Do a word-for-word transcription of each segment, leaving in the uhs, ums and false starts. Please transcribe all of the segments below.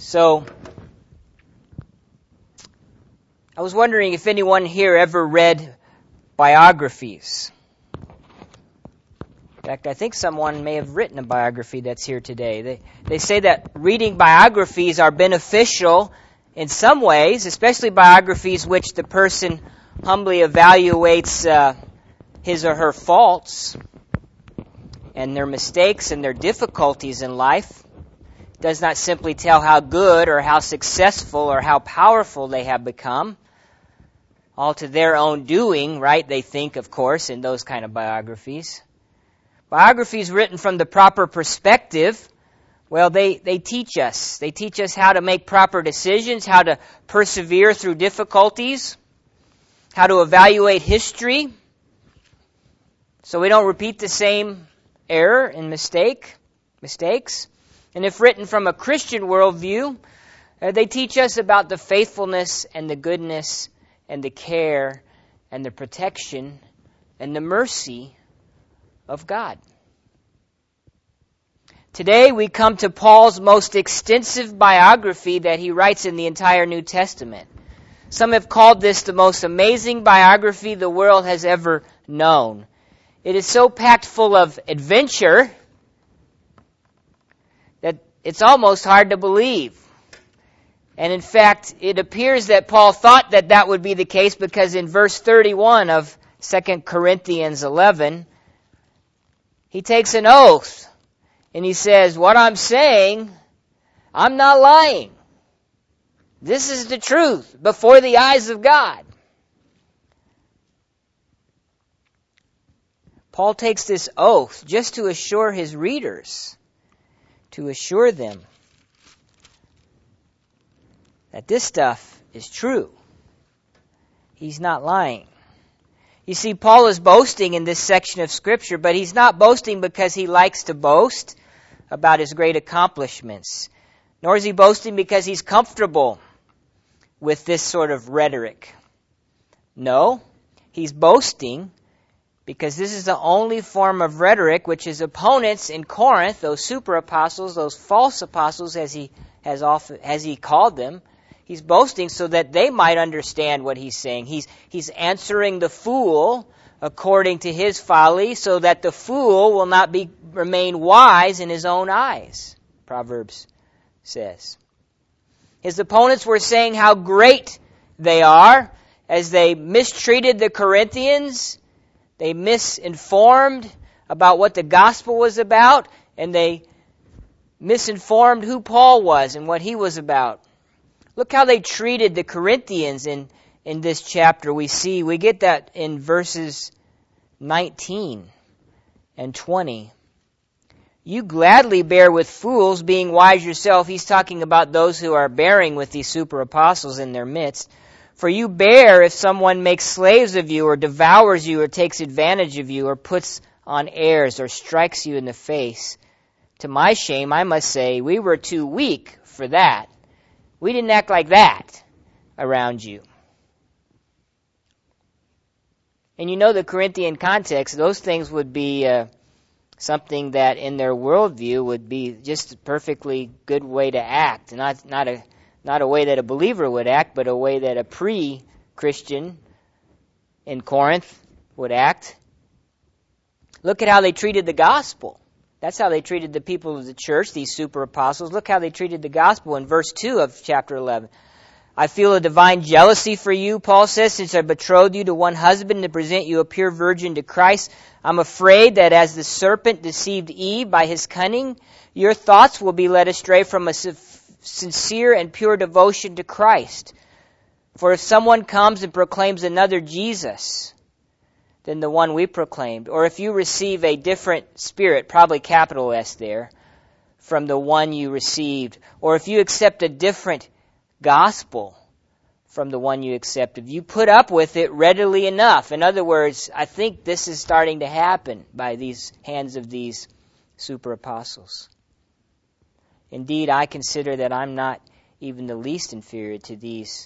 So, I was wondering if anyone here ever read biographies. In fact, I think someone may have written a biography that's here today. They, they say that reading biographies are beneficial in some ways, especially biographies which the person humbly evaluates uh, his or her faults and their mistakes and their difficulties in life. Does not simply tell how good or how successful or how powerful they have become. All to their own doing, right? They think, of course, in those kind of biographies. Biographies written from the proper perspective, well, they, they teach us. They teach us how to make proper decisions, how to persevere through difficulties, how to evaluate history, so we don't repeat the same error and mistake, mistakes. And if written from a Christian worldview, uh, they teach us about the faithfulness and the goodness and the care and the protection and the mercy of God. Today we come to Paul's most extensive biography that he writes in the entire New Testament. Some have called this the most amazing biography the world has ever known. It is so packed full of adventure that it's almost hard to believe. And in fact, it appears that Paul thought that that would be the case because in verse thirty-one of Second Corinthians eleven, he takes an oath and he says, what I'm saying, I'm not lying. This is the truth before the eyes of God. Paul takes this oath just to assure his readers, to assure them that this stuff is true. He's not lying. You see, Paul is boasting in this section of Scripture, but he's not boasting because he likes to boast about his great accomplishments, nor is he boasting because he's comfortable with this sort of rhetoric. No, he's boasting because this is the only form of rhetoric which his opponents in Corinth, those super apostles, those false apostles as he has often, as he called them, he's boasting so that they might understand what he's saying. He's, he's answering the fool according to his folly so that the fool will not be remain wise in his own eyes, Proverbs says. His opponents were saying how great they are as they mistreated the Corinthians. They misinformed about what the gospel was about, and they misinformed who Paul was and what he was about. Look how they treated the Corinthians in, in this chapter. We see, we get that in verses nineteen and twenty. You gladly bear with fools, being wise yourself. He's talking about those who are bearing with these super apostles in their midst. For you bear if someone makes slaves of you, or devours you, or takes advantage of you, or puts on airs, or strikes you in the face. To my shame, I must say, we were too weak for that. We didn't act like that around you. And you know the Corinthian context, those things would be uh, something that in their worldview would be just a perfectly good way to act. Not, not, a, not a way that a believer would act, but a way that a pre-Christian in Corinth would act. Look at how they treated the gospel. That's how they treated the people of the church, these super apostles. Look how they treated the gospel in verse two of chapter eleven. I feel a divine jealousy for you, Paul says, since I betrothed you to one husband to present you a pure virgin to Christ. I'm afraid that as the serpent deceived Eve by his cunning, your thoughts will be led astray from a sincere and pure devotion to Christ. For if someone comes and proclaims another Jesus than the one we proclaimed, or if you receive a different spirit, probably capital S there, from the one you received, or if you accept a different gospel from the one you accepted, you put up with it readily enough. In other words, I think this is starting to happen by these hands of these super apostles. Indeed, I consider that I'm not even the least inferior to these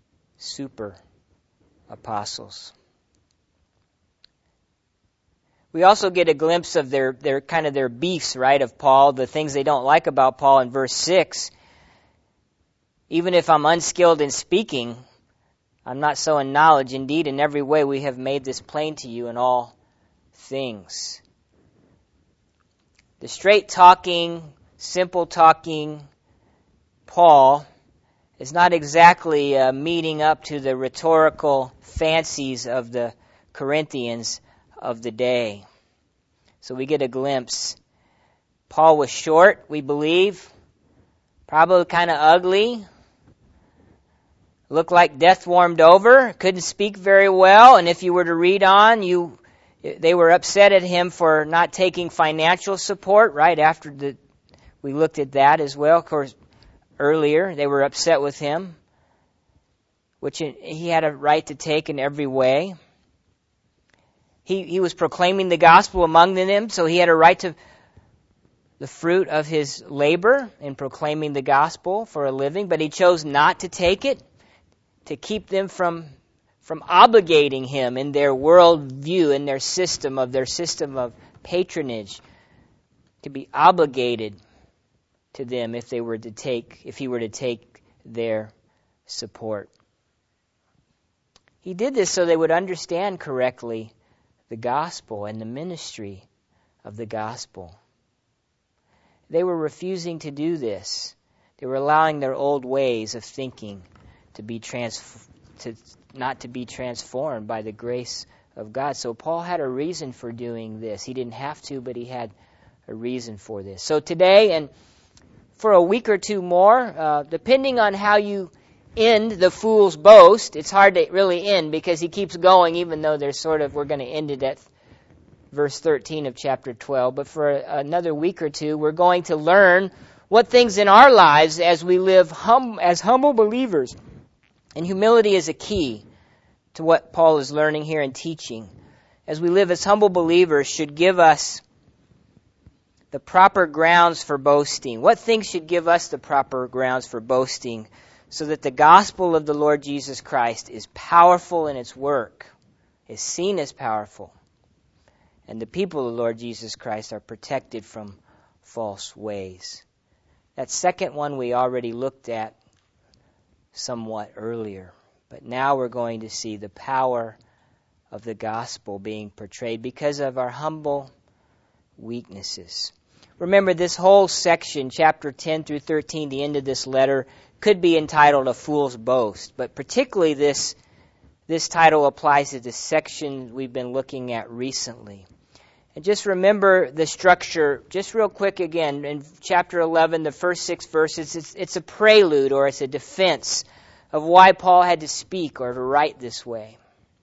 super apostles. We also get a glimpse of their, their kind of their beefs, right, of Paul, the things they don't like about Paul in verse six. Even if I'm unskilled in speaking, I'm not so in knowledge. Indeed, in every way we have made this plain to you in all things. The straight-talking, simple-talking Paul is not exactly uh, meeting up to the rhetorical fancies of the Corinthians of the day. So we get a glimpse. Paul was short, we believe, probably kind of ugly, looked like death warmed over, couldn't speak very well, and if you were to read on, you they were upset at him for not taking financial support, right after the we looked at that as well. Of course, earlier they were upset with him, which he had a right to take in every way. He he was proclaiming the gospel among them, so he had a right to the fruit of his labor in proclaiming the gospel for a living, but he chose not to take it to keep them from from obligating him in their world view, in their system of their system of patronage, to be obligated to them if they were to take if he were to take their support. He did this so they would understand correctly the gospel and the ministry of the gospel. They were refusing to do this. They were allowing their old ways of thinking to be trans to not to be transformed by the grace of God. So Paul had a reason for doing this. He didn't have to, but he had a reason for this. So today and for a week or two more, uh, depending on how you end the fool's boast, it's hard to really end because he keeps going, even though there's sort of, we're going to end it at verse thirteen of chapter twelve. But for another week or two, we're going to learn what things in our lives as we live hum, as humble believers. And humility is a key to what Paul is learning here and teaching. As we live as humble believers should give us the proper grounds for boasting. What things should give us the proper grounds for boasting so that the gospel of the Lord Jesus Christ is powerful in its work, is seen as powerful, and the people of the Lord Jesus Christ are protected from false ways. That second one we already looked at somewhat earlier, but now we're going to see the power of the gospel being portrayed because of our humble weaknesses. Remember, this whole section, chapter ten through thirteen, the end of this letter, could be entitled A Fool's Boast, but particularly this this title applies to the section we've been looking at recently. And just remember the structure, just real quick again, in chapter eleven, the first six verses, it's, it's a prelude or it's a defense of why Paul had to speak or to write this way.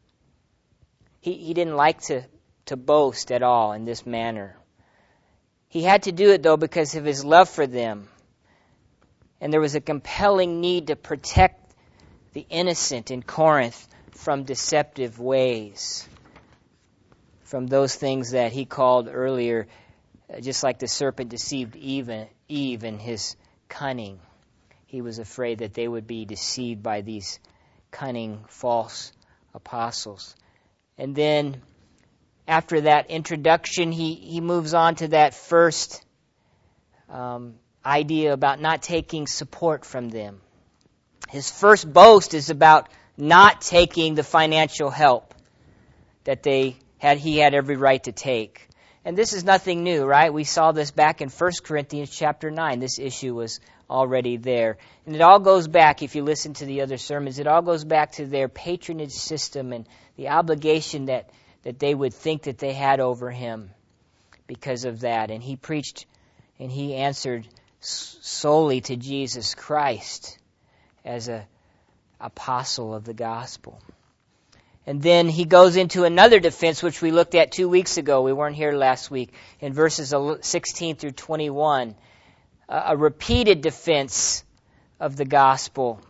He, he didn't like to, to boast at all in this manner. He had to do it, though, because of his love for them. And there was a compelling need to protect the innocent in Corinth from deceptive ways, from those things that he called earlier, just like the serpent deceived Eve, Eve in his cunning. He was afraid that they would be deceived by these cunning false apostles. And then after that introduction, he, he moves on to that first um, idea about not taking support from them. His first boast is about not taking the financial help that they had he had every right to take. And this is nothing new, right? We saw this back in First Corinthians chapter nine. This issue was already there. And it all goes back, if you listen to the other sermons, it all goes back to their patronage system and the obligation that, that they would think that they had over him because of that. And he preached and he answered solely to Jesus Christ as a apostle of the gospel. And then he goes into another defense, which we looked at two weeks ago. We weren't here last week. In verses sixteen through twenty-one, a repeated defense of the gospel,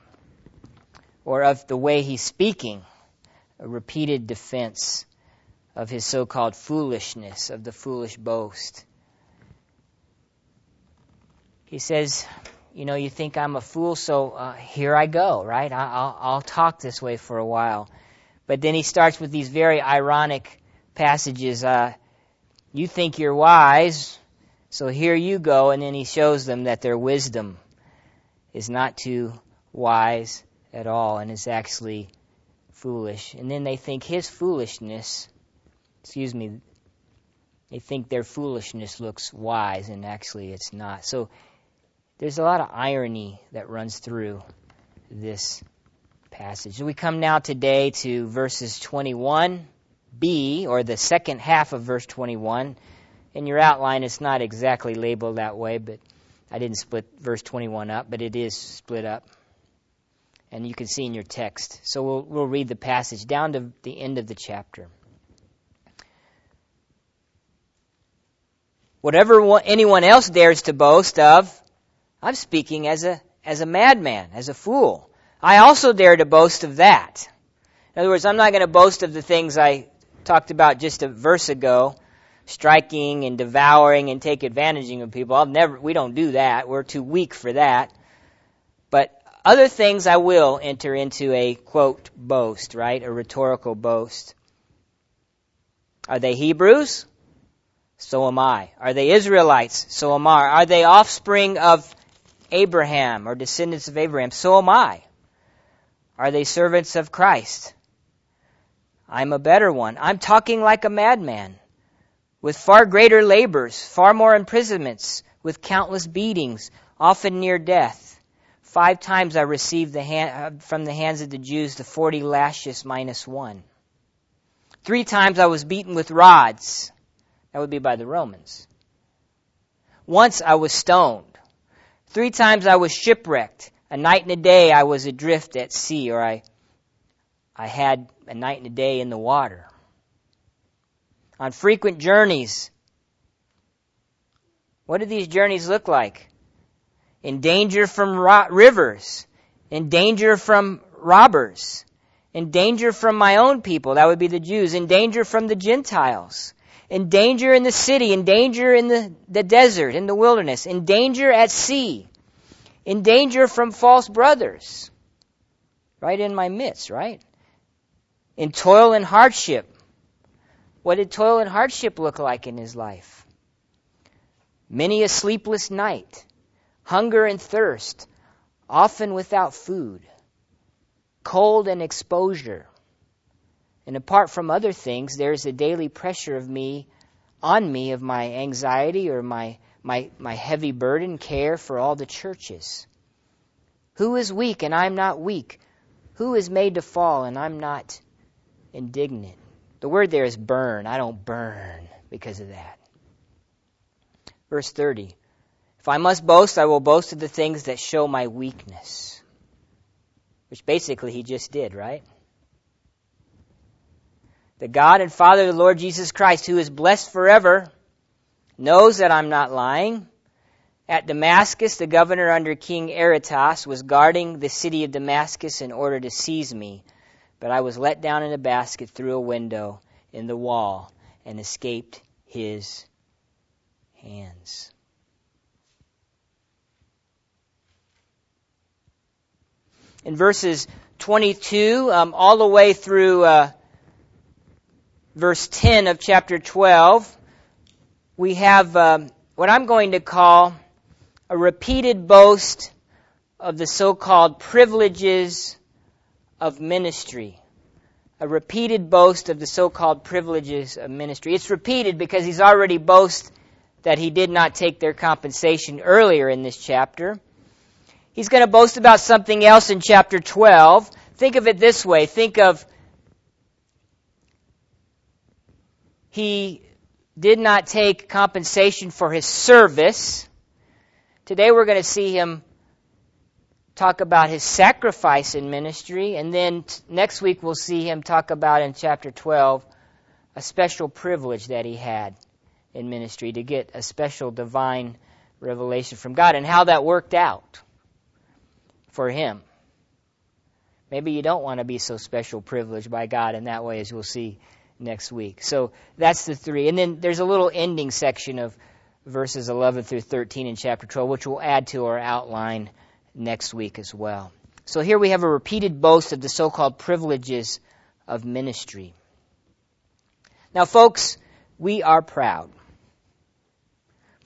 or of the way he's speaking, a repeated defense of his so-called foolishness, of the foolish boast. He says, you know, you think I'm a fool, so uh, here I go, right? I'll, I'll talk this way for a while. But then he starts with these very ironic passages. Uh, You think you're wise, so here you go. And then he shows them that their wisdom is not too wise at all and is actually foolish. And then they think his foolishness, excuse me, they think their foolishness looks wise, and actually it's not. So there's a lot of irony that runs through this passage. We come now today to verses twenty-one b, or the second half of verse twenty-one. In your outline, it's not exactly labeled that way, but I didn't split verse twenty-one up, but it is split up. And you can see in your text. So we'll, we'll read the passage down to the end of the chapter. Whatever one, anyone else dares to boast of, I'm speaking as a as a madman, as a fool. I also dare to boast of that. In other words, I'm not going to boast of the things I talked about just a verse ago, striking and devouring and take advantage of people. I'll never. We don't do that. We're too weak for that. But other things I will enter into a, quote, boast, right? A rhetorical boast. Are they Hebrews? So am I. Are they Israelites? So am I. Are they offspring of Abraham or descendants of Abraham? So am I. Are they servants of Christ? I'm a better one. I'm talking like a madman, with far greater labors, far more imprisonments, with countless beatings, often near death. Five times I received the hand, from the hands of the Jews the forty lashes minus one. Three times I was beaten with rods. That would be by the Romans. Once I was stoned. Three times I was shipwrecked. A night and a day I was adrift at sea, or I, I had a night and a day in the water. On frequent journeys. What do these journeys look like? In danger from ro- rivers. In danger from robbers. In danger from my own people, that would be the Jews. In danger from the Gentiles. In danger in the city. In danger in the, the desert, in the wilderness. In danger at sea. In danger from false brothers. Right in my midst, right? In toil and hardship. What did toil and hardship look like in his life? Many a sleepless night. Hunger and thirst. Often without food. Cold and exposure. And apart from other things, there's a daily pressure of me, on me, of my anxiety or my My, my heavy burden, care for all the churches. Who is weak and I'm not weak? Who is made to fall and I'm not indignant? The word there is burn. I don't burn because of that. Verse thirty. If I must boast, I will boast of the things that show my weakness. Which basically he just did, right? The God and Father of the Lord Jesus Christ, who is blessed forever, knows that I'm not lying. At Damascus, the governor under King Aretas was guarding the city of Damascus in order to seize me. But I was let down in a basket through a window in the wall and escaped his hands. In verses twenty-two, um, all the way through uh, verse ten of chapter twelve, we have um, what I'm going to call a repeated boast of the so-called privileges of ministry. A repeated boast of the so-called privileges of ministry. It's repeated because he's already boasted that he did not take their compensation earlier in this chapter. He's going to boast about something else in chapter twelve. Think of it this way. Think of he did not take compensation for his service. Today we're going to see him talk about his sacrifice in ministry, and then t- next week we'll see him talk about in chapter twelve a special privilege that he had in ministry to get a special divine revelation from God and how that worked out for him. Maybe you don't want to be so special privileged by God in that way, as we'll see next week. So that's the three. And then there's a little ending section of verses eleven through thirteen in chapter twelve, which we'll add to our outline next week as well. So here we have a repeated boast of the so-called privileges of ministry. Now, folks, we are proud.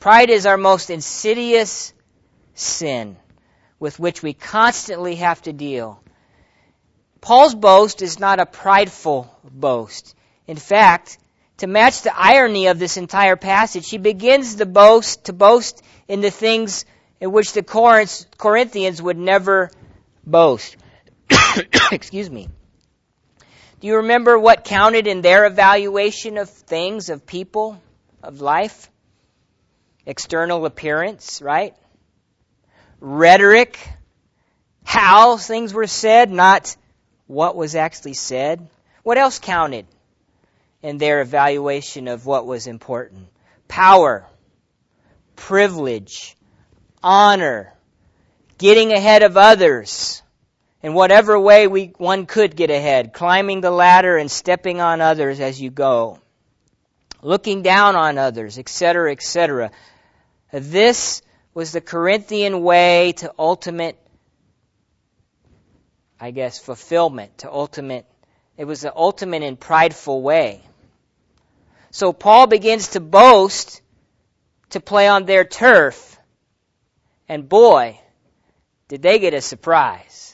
Pride is our most insidious sin with which we constantly have to deal. Paul's boast is not a prideful boast. In fact, to match the irony of this entire passage, he begins the boast to boast in the things in which the Corinthians would never boast. Excuse me. Do you remember what counted in their evaluation of things, of people, of life? External appearance, right? Rhetoric. How things were said, not what was actually said. What else counted in their evaluation of what was important? Power, privilege, honor, getting ahead of others in whatever way we one could get ahead, climbing the ladder and stepping on others as you go, looking down on others, et cetera, et cetera. This was the Corinthian way to ultimate, I guess, fulfillment, to ultimate, it was the ultimate and prideful way. So Paul begins to boast to play on their turf, and boy, did they get a surprise.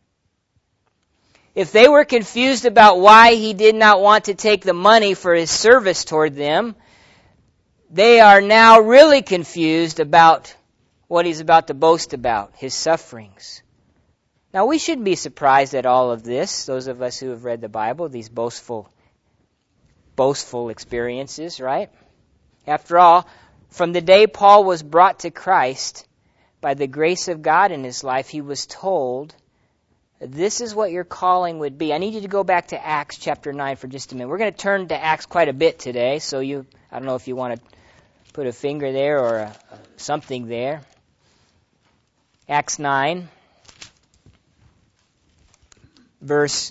If they were confused about why he did not want to take the money for his service toward them, they are now really confused about what he's about to boast about, his sufferings. Now, we shouldn't be surprised at all of this, those of us who have read the Bible, these boastful, boastful experiences, right? After all, from the day Paul was brought to Christ, by the grace of God in his life, he was told, this is what your calling would be. I need you to go back to Acts chapter nine for just a minute. We're going to turn to Acts quite a bit today, so you, I don't know if you want to put a finger there or a, a, something there. Acts nine, verse,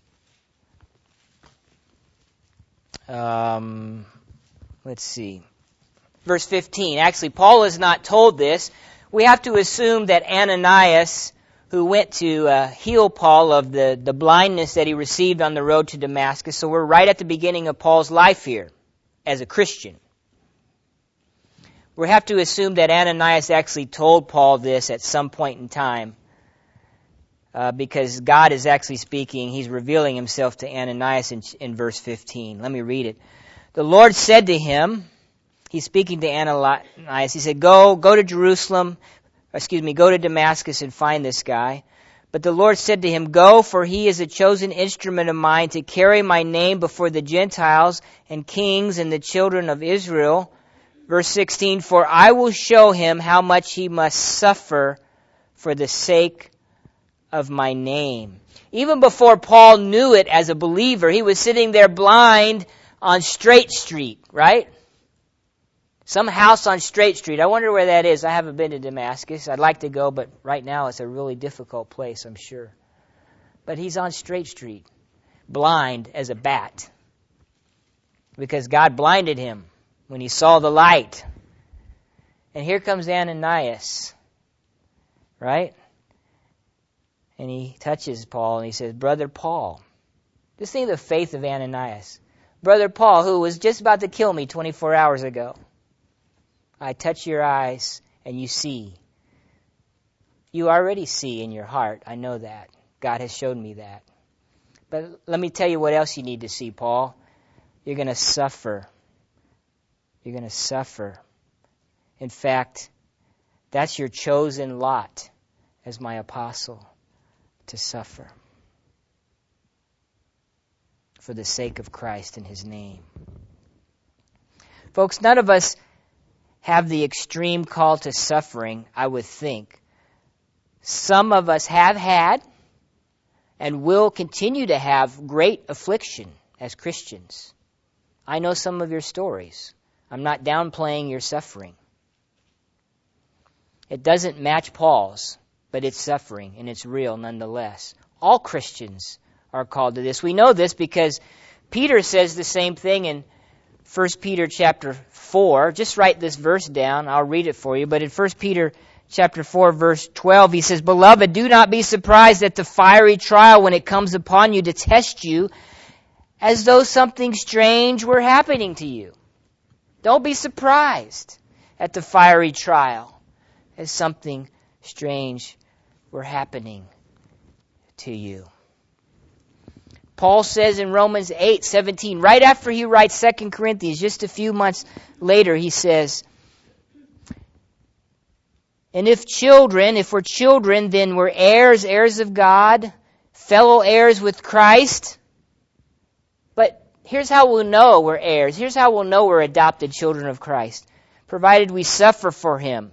um, let's see, verse fifteen. Actually, Paul is not told this. We have to assume that Ananias, who went to uh, heal Paul of the, the blindness that he received on the road to Damascus. So we're right at the beginning of Paul's life here as a Christian. We have to assume that Ananias actually told Paul this at some point in time uh, because God is actually speaking. He's revealing himself to Ananias in, in verse fifteen. Let me read it. The Lord said to him, he's speaking to Ananias, he said, go, go to Jerusalem, excuse me, go to Damascus and find this guy. But the Lord said to him, go, for he is a chosen instrument of mine to carry my name before the Gentiles and kings and the children of Israel. Verse sixteen, for I will show him how much he must suffer for the sake of my name. Even before Paul knew it as a believer, he was sitting there blind on Straight Street, right? Some house on Straight Street. I wonder where that is. I haven't been to Damascus. I'd like to go, but right now it's a really difficult place, I'm sure. But he's on Straight Street, blind as a bat, because God blinded him when he saw the light. And here comes Ananias, right? And he touches Paul and he says, Brother Paul. Just think of the faith of Ananias. Brother Paul, who was just about to kill me twenty-four hours ago. I touch your eyes and you see. You already see in your heart. I know that. God has showed me that. But let me tell you what else you need to see, Paul. You're going to suffer. You're going to suffer. In fact, that's your chosen lot as my apostle, to suffer for the sake of Christ and his name. Folks, none of us have the extreme call to suffering, I would think. Some of us have had and will continue to have great affliction as Christians. I know some of your stories. I'm not downplaying your suffering. It doesn't match Paul's, but it's suffering, and it's real nonetheless. All Christians are called to this. We know this because Peter says the same thing in First Peter chapter four. Just write this verse down. I'll read it for you. But in First Peter chapter four, verse twelve, he says, Beloved, do not be surprised at the fiery trial when it comes upon you to test you, as though something strange were happening to you. Don't be surprised. at the fiery trial as something strange were happening to you. Paul says in Romans eight seventeen, right after he writes Second Corinthians, just a few months later, he says, and if children, if we're children, then we're heirs, heirs of God, fellow heirs with Christ. But here's how we'll know we're heirs. Here's how we'll know we're adopted children of Christ. Provided we suffer for Him.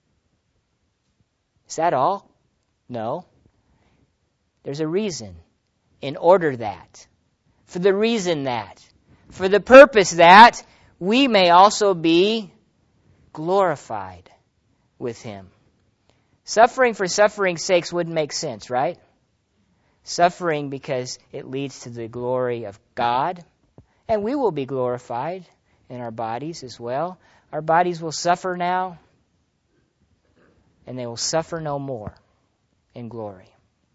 Is that all? No. There's a reason. In order that, for the reason that, for the purpose that, we may also be glorified with Him. Suffering for suffering's sakes wouldn't make sense, right? Suffering because it leads to the glory of God, and we will be glorified in our bodies as well. Our bodies will suffer now, and they will suffer no more in glory.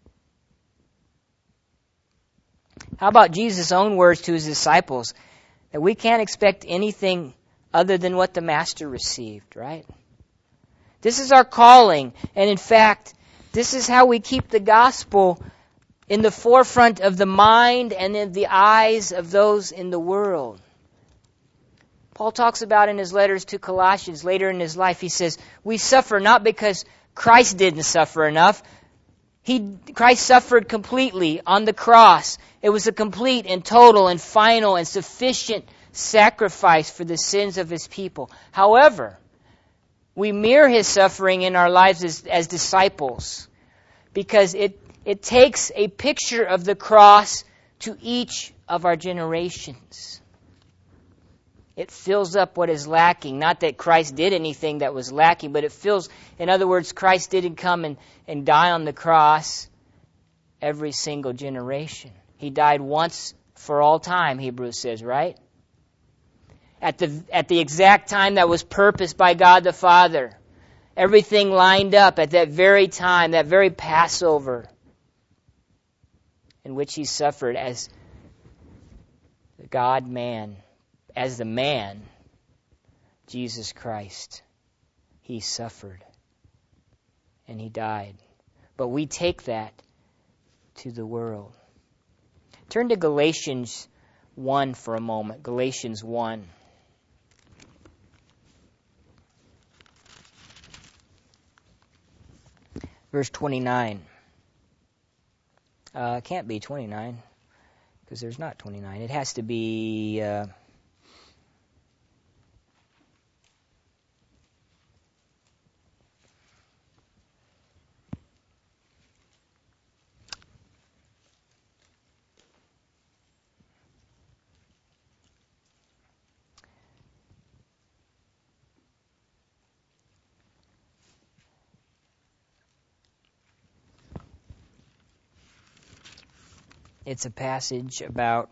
How about Jesus' own words to His disciples? That we can't expect anything other than what the Master received, right? This is our calling. And in fact, this is how we keep the gospel in the forefront of the mind and in the eyes of those in the world. Paul talks about in his letters to Colossians later in his life, he says, we suffer not because Christ didn't suffer enough. He, Christ suffered completely on the cross. It was a complete and total and final and sufficient sacrifice for the sins of His people. However, we mirror His suffering in our lives as, as disciples because it, it takes a picture of the cross to each of our generations. It fills up what is lacking. Not that Christ did anything that was lacking, but it fills, in other words, Christ didn't come and, and die on the cross every single generation. He died once for all time, Hebrews says, right? At the, at the exact time that was purposed by God the Father. Everything lined up at that very time, that very Passover in which He suffered as the God-man. As the man, Jesus Christ, He suffered and He died. But we take that to the world. Turn to Galatians one for a moment. Galatians one. Verse twenty-nine. Uh, it can't be twenty-nine because there's not twenty-nine. It has to be... Uh, It's a passage about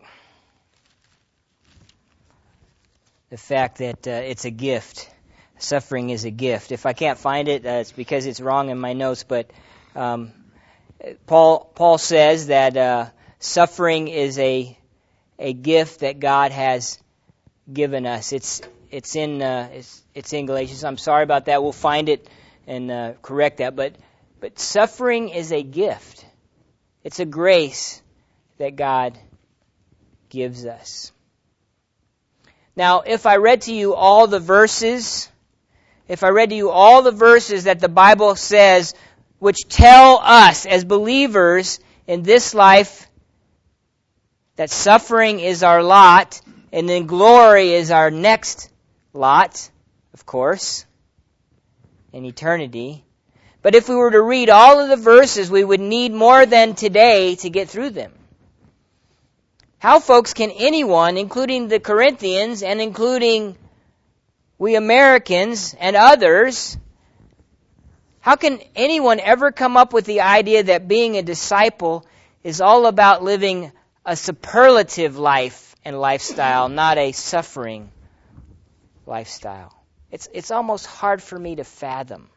the fact that uh, it's a gift. Suffering is a gift. If I can't find it, uh, it's because it's wrong in my notes. But um, Paul Paul says that uh, suffering is a a gift that God has given us. It's it's in uh, it's it's in Galatians. I'm sorry about that. We'll find it and uh, correct that. But but suffering is a gift. It's a grace that God gives us. Now, if I read to you all the verses, if I read to you all the verses that the Bible says, which tell us as believers in this life that suffering is our lot, and then glory is our next lot, of course, in eternity. But if we were to read all of the verses, we would need more than today to get through them. How, folks, can anyone, including the Corinthians and including we Americans and others, how can anyone ever come up with the idea that being a disciple is all about living a superlative life and lifestyle, not a suffering lifestyle? It's, it's almost hard for me to fathom.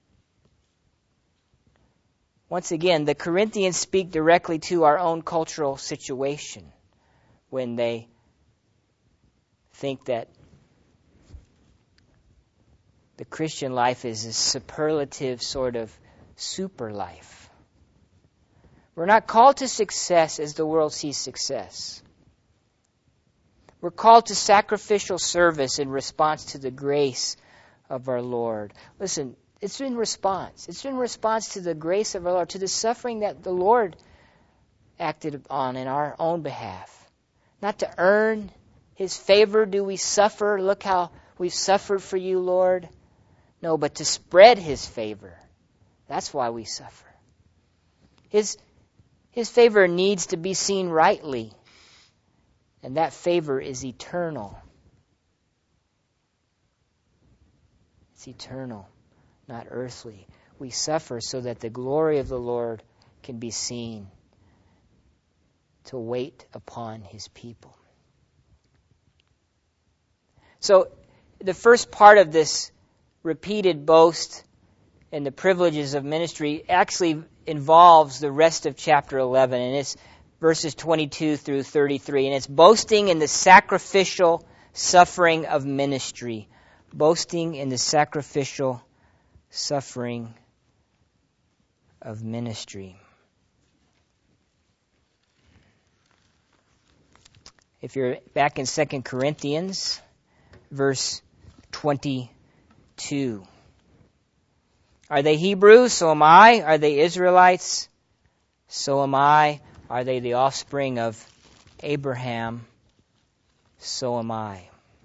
Once again, the Corinthians speak directly to our own cultural situation when they think that The Christian life is a superlative sort of super life. We're not called to success as the world sees success. We're called to sacrificial service in response to the grace of our Lord. Listen, it's in response. It's in response to the grace of our Lord, to the suffering that the Lord acted on in our own behalf. Not to earn His favor do we suffer. Look how we've suffered for you, Lord. No, but to spread His favor. That's why we suffer. His, His favor needs to be seen rightly. And that favor is eternal. It's eternal, not earthly. We suffer so that the glory of the Lord can be seen, to wait upon His people. So, the first part of this repeated boast and the privileges of ministry actually involves the rest of chapter eleven, and it's verses twenty-two through thirty-three, and it's boasting in the sacrificial suffering of ministry. Boasting in the sacrificial suffering of ministry. If you're back in Second Corinthians, verse twenty-two. Are they Hebrews? So am I. Are they Israelites? So am I. Are they the offspring of Abraham? So am I.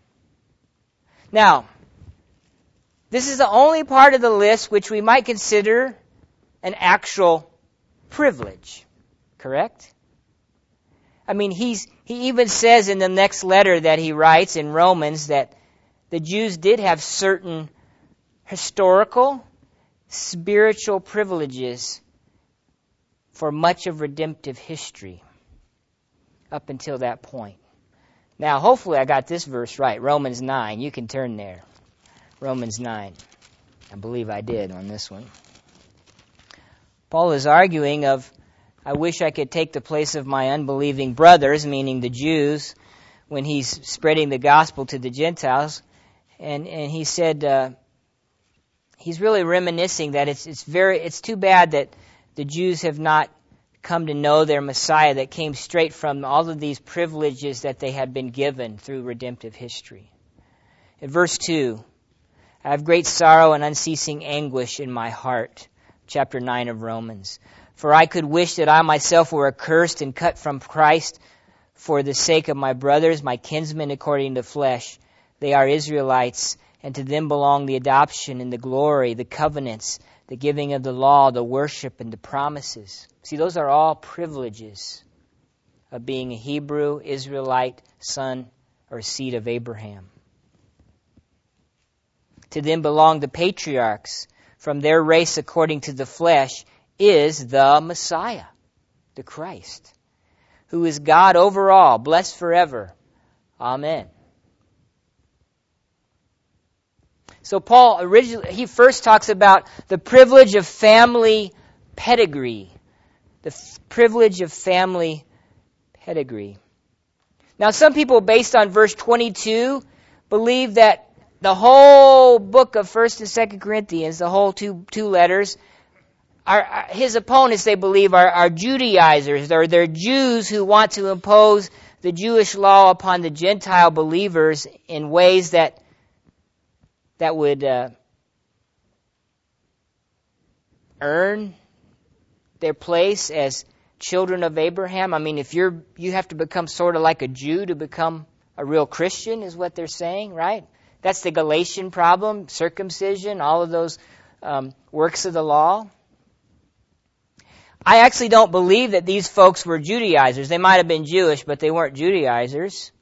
Now, this is the only part of the list which we might consider an actual privilege. Correct? I mean, he's he even says in the next letter that he writes in Romans that the Jews did have certain historical, spiritual privileges for much of redemptive history up until that point. Now, hopefully I got this verse right. Romans nine. You can turn there. Romans nine. I believe I did on this one. Paul is arguing of, I wish I could take the place of my unbelieving brothers, meaning the Jews, when he's spreading the gospel to the Gentiles. And and he said, uh, he's really reminiscing that it's it's very it's too bad that the Jews have not come to know their Messiah that came straight from all of these privileges that they had been given through redemptive history. In verse two, I have great sorrow and unceasing anguish in my heart. Chapter nine of Romans. For I could wish that I myself were accursed and cut from Christ for the sake of my brothers, my kinsmen according to flesh. They are Israelites, and to them belong the adoption and the glory, the covenants, the giving of the law, the worship, and the promises. See, those are all privileges of being a Hebrew, Israelite, son, or seed of Abraham. To them belong the patriarchs. From their race according to the flesh is the Messiah, the Christ, who is God over all, blessed forever. Amen. So Paul originally, he first talks about the privilege of family pedigree. The f- privilege of family pedigree. Now some people, based on verse twenty-two, believe that the whole book of First and Second Corinthians, the whole two two letters, are, are his opponents, they believe, are, are Judaizers, or they're Jews who want to impose the Jewish law upon the Gentile believers in ways that that would uh, earn their place as children of Abraham. I mean, if you're you have to become sort of like a Jew to become a real Christian, is what they're saying, right? That's the Galatian problem, circumcision, all of those um, works of the law. I actually don't believe that these folks were Judaizers. They might have been Jewish, but they weren't Judaizers,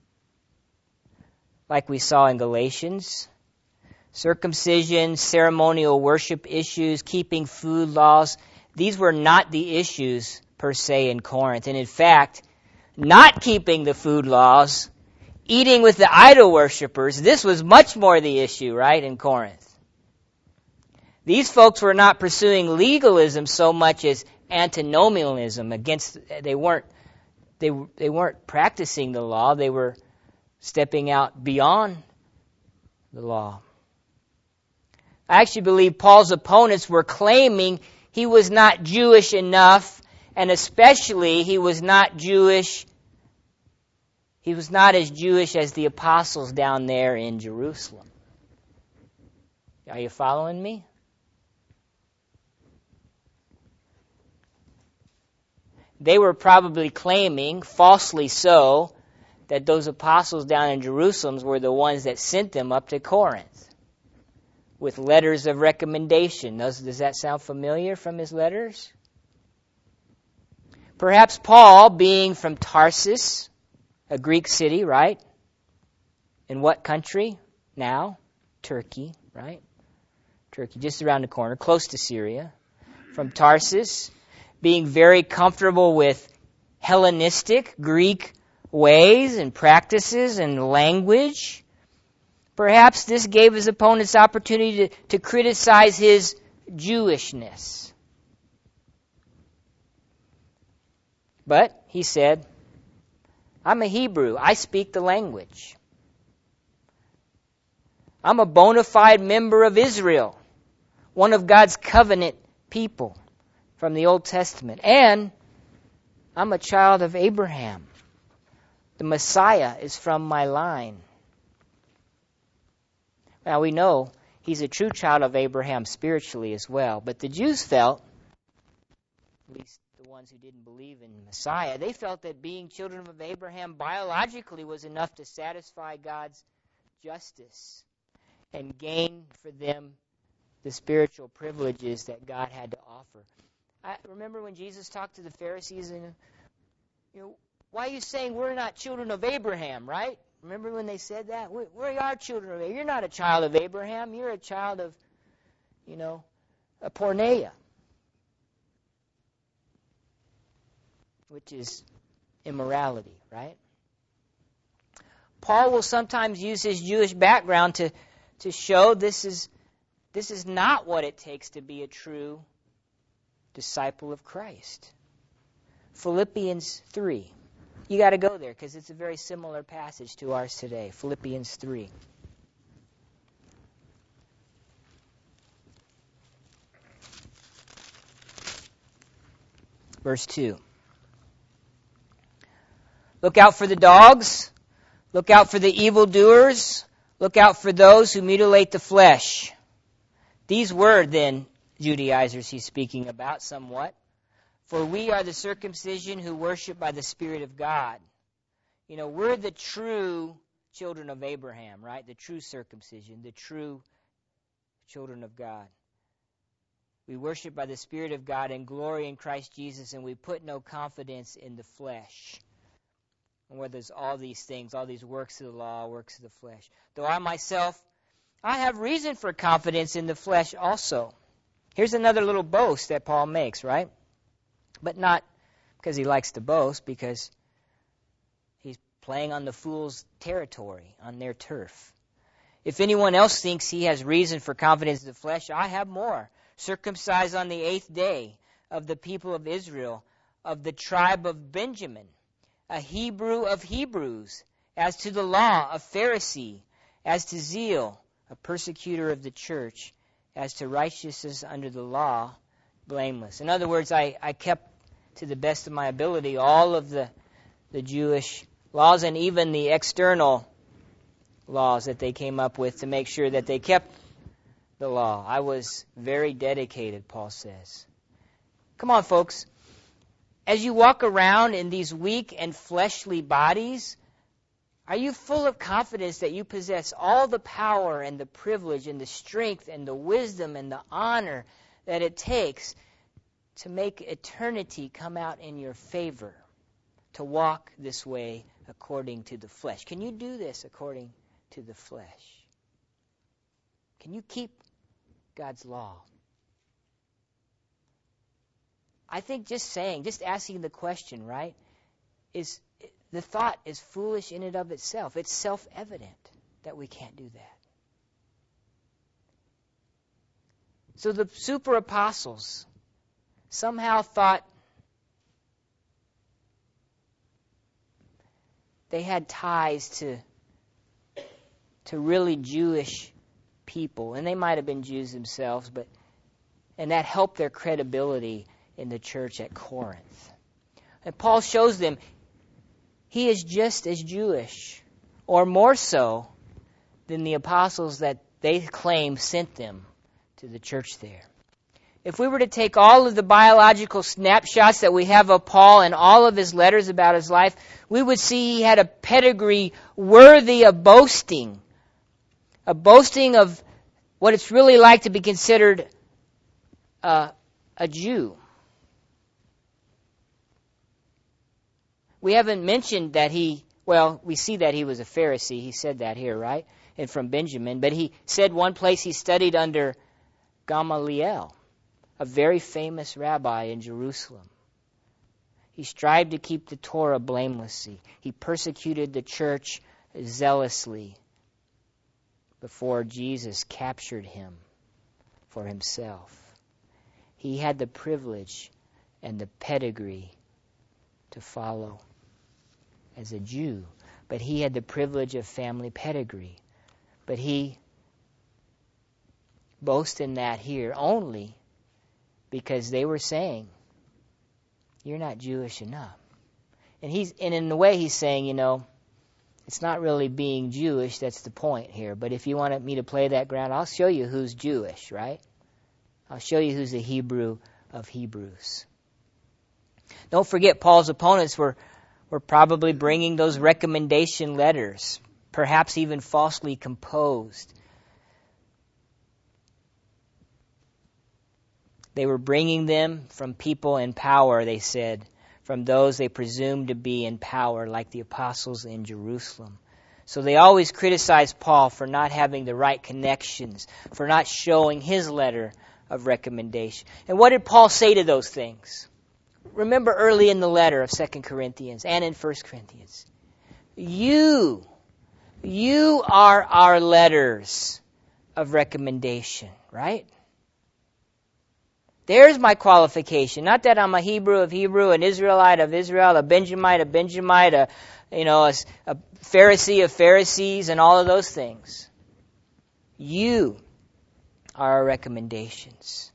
like we saw in Galatians. Circumcision, ceremonial worship issues, keeping food laws, these were not the issues per se in Corinth. And in fact, not keeping the food laws, eating with the idol worshippers, this was much more the issue, right, in Corinth. These folks were not pursuing legalism so much as antinomianism against, they weren't, they, they weren't practicing the law, they were stepping out beyond the law. I actually believe Paul's opponents were claiming he was not Jewish enough, and especially he was not Jewish, he was not as Jewish as the apostles down there in Jerusalem. Are you following me? They were probably claiming, falsely so, that those apostles down in Jerusalem were the ones that sent them up to Corinth with letters of recommendation. Does, does that sound familiar from his letters? Perhaps Paul, being from Tarsus, a Greek city, right? In what country now? Turkey, right? Turkey, just around the corner, close to Syria. From Tarsus, being very comfortable with Hellenistic, Greek ways and practices and language. Perhaps this gave his opponents opportunity to, to criticize his Jewishness. But he said, I'm a Hebrew. I speak the language. I'm a bona fide member of Israel, one of God's covenant people from the Old Testament. And I'm a child of Abraham. The Messiah is from my line. Now we know he's a true child of Abraham spiritually as well. But the Jews felt, at least the ones who didn't believe in Messiah, they felt that being children of Abraham biologically was enough to satisfy God's justice and gain for them the spiritual privileges that God had to offer. I remember when Jesus talked to the Pharisees, and you know, why are you saying we're not children of Abraham, right? Remember when they said that? We, we are children of Abraham. You're not a child of Abraham. You're a child of, you know, a porneia, which is immorality, right? Paul will sometimes use his Jewish background to, to show this is, this is not what it takes to be a true disciple of Christ. Philippians three. You got to go there because it's a very similar passage to ours today. Philippians three. Verse two. Look out for the dogs. Look out for the evildoers. Look out for those who mutilate the flesh. These were then Judaizers he's speaking about somewhat. For we are the circumcision who worship by the Spirit of God. You know, we're the true children of Abraham, right? The true circumcision, the true children of God. We worship by the Spirit of God and glory in Christ Jesus, and we put no confidence in the flesh. And where there's all these things, all these works of the law, works of the flesh. Though I myself, I have reason for confidence in the flesh also. Here's another little boast that Paul makes, right? But not because he likes to boast, because he's playing on the fool's territory, on their turf. If anyone else thinks he has reason for confidence in the flesh, I have more. Circumcised on the eighth day, of the people of Israel, of the tribe of Benjamin, a Hebrew of Hebrews, as to the law, a Pharisee, as to zeal, a persecutor of the church, as to righteousness under the law, blameless. In other words, I, I kept to the best of my ability all of the, the Jewish laws and even the external laws that they came up with to make sure that they kept the law. I was very dedicated, Paul says. Come on, folks. As you walk around in these weak and fleshly bodies, are you full of confidence that you possess all the power and the privilege and the strength and the wisdom and the honor that it takes to make eternity come out in your favor, to walk this way according to the flesh? Can you do this according to the flesh? Can you keep God's law? I think just saying, just asking the question, right, is the thought is foolish in and of itself. It's self-evident that we can't do that. So the super apostles somehow thought they had ties to, to really Jewish people, and they might have been Jews themselves, but and that helped their credibility in the church at Corinth. And Paul shows them he is just as Jewish, or more so, than the apostles that they claim sent them to the church there. If we were to take all of the biological snapshots that we have of Paul and all of his letters about his life, we would see he had a pedigree worthy of boasting. A boasting of what it's really like to be considered uh, a Jew. We haven't mentioned that he, well, we see that he was a Pharisee. He said that here, right? And from Benjamin. But he said one place he studied under Gamaliel, a very famous rabbi in Jerusalem. He strived to keep the Torah blamelessly. He persecuted the church zealously before Jesus captured him for himself. He had the privilege and the pedigree to follow as a Jew, but he had the privilege of family pedigree. But he boasts in that here only because they were saying, you're not Jewish enough. And he's and in a way he's saying, you know, it's not really being Jewish that's the point here. But if you want me to play that ground, I'll show you who's Jewish, right? I'll show you who's a Hebrew of Hebrews. Don't forget, Paul's opponents were, were probably bringing those recommendation letters, perhaps even falsely composed. They were bringing them from people in power, they said, from those they presumed to be in power, like the apostles in Jerusalem. So they always criticized Paul for not having the right connections, for not showing his letter of recommendation. And what did Paul say to those things? Remember early in the letter of Second Corinthians and in First Corinthians. You, you are our letters of recommendation, right? There's my qualification. Not that I'm a Hebrew of Hebrew, an Israelite of Israel, a Benjamite of Benjamite, a, you know, a, a Pharisee of Pharisees, and all of those things. You are our recommendations.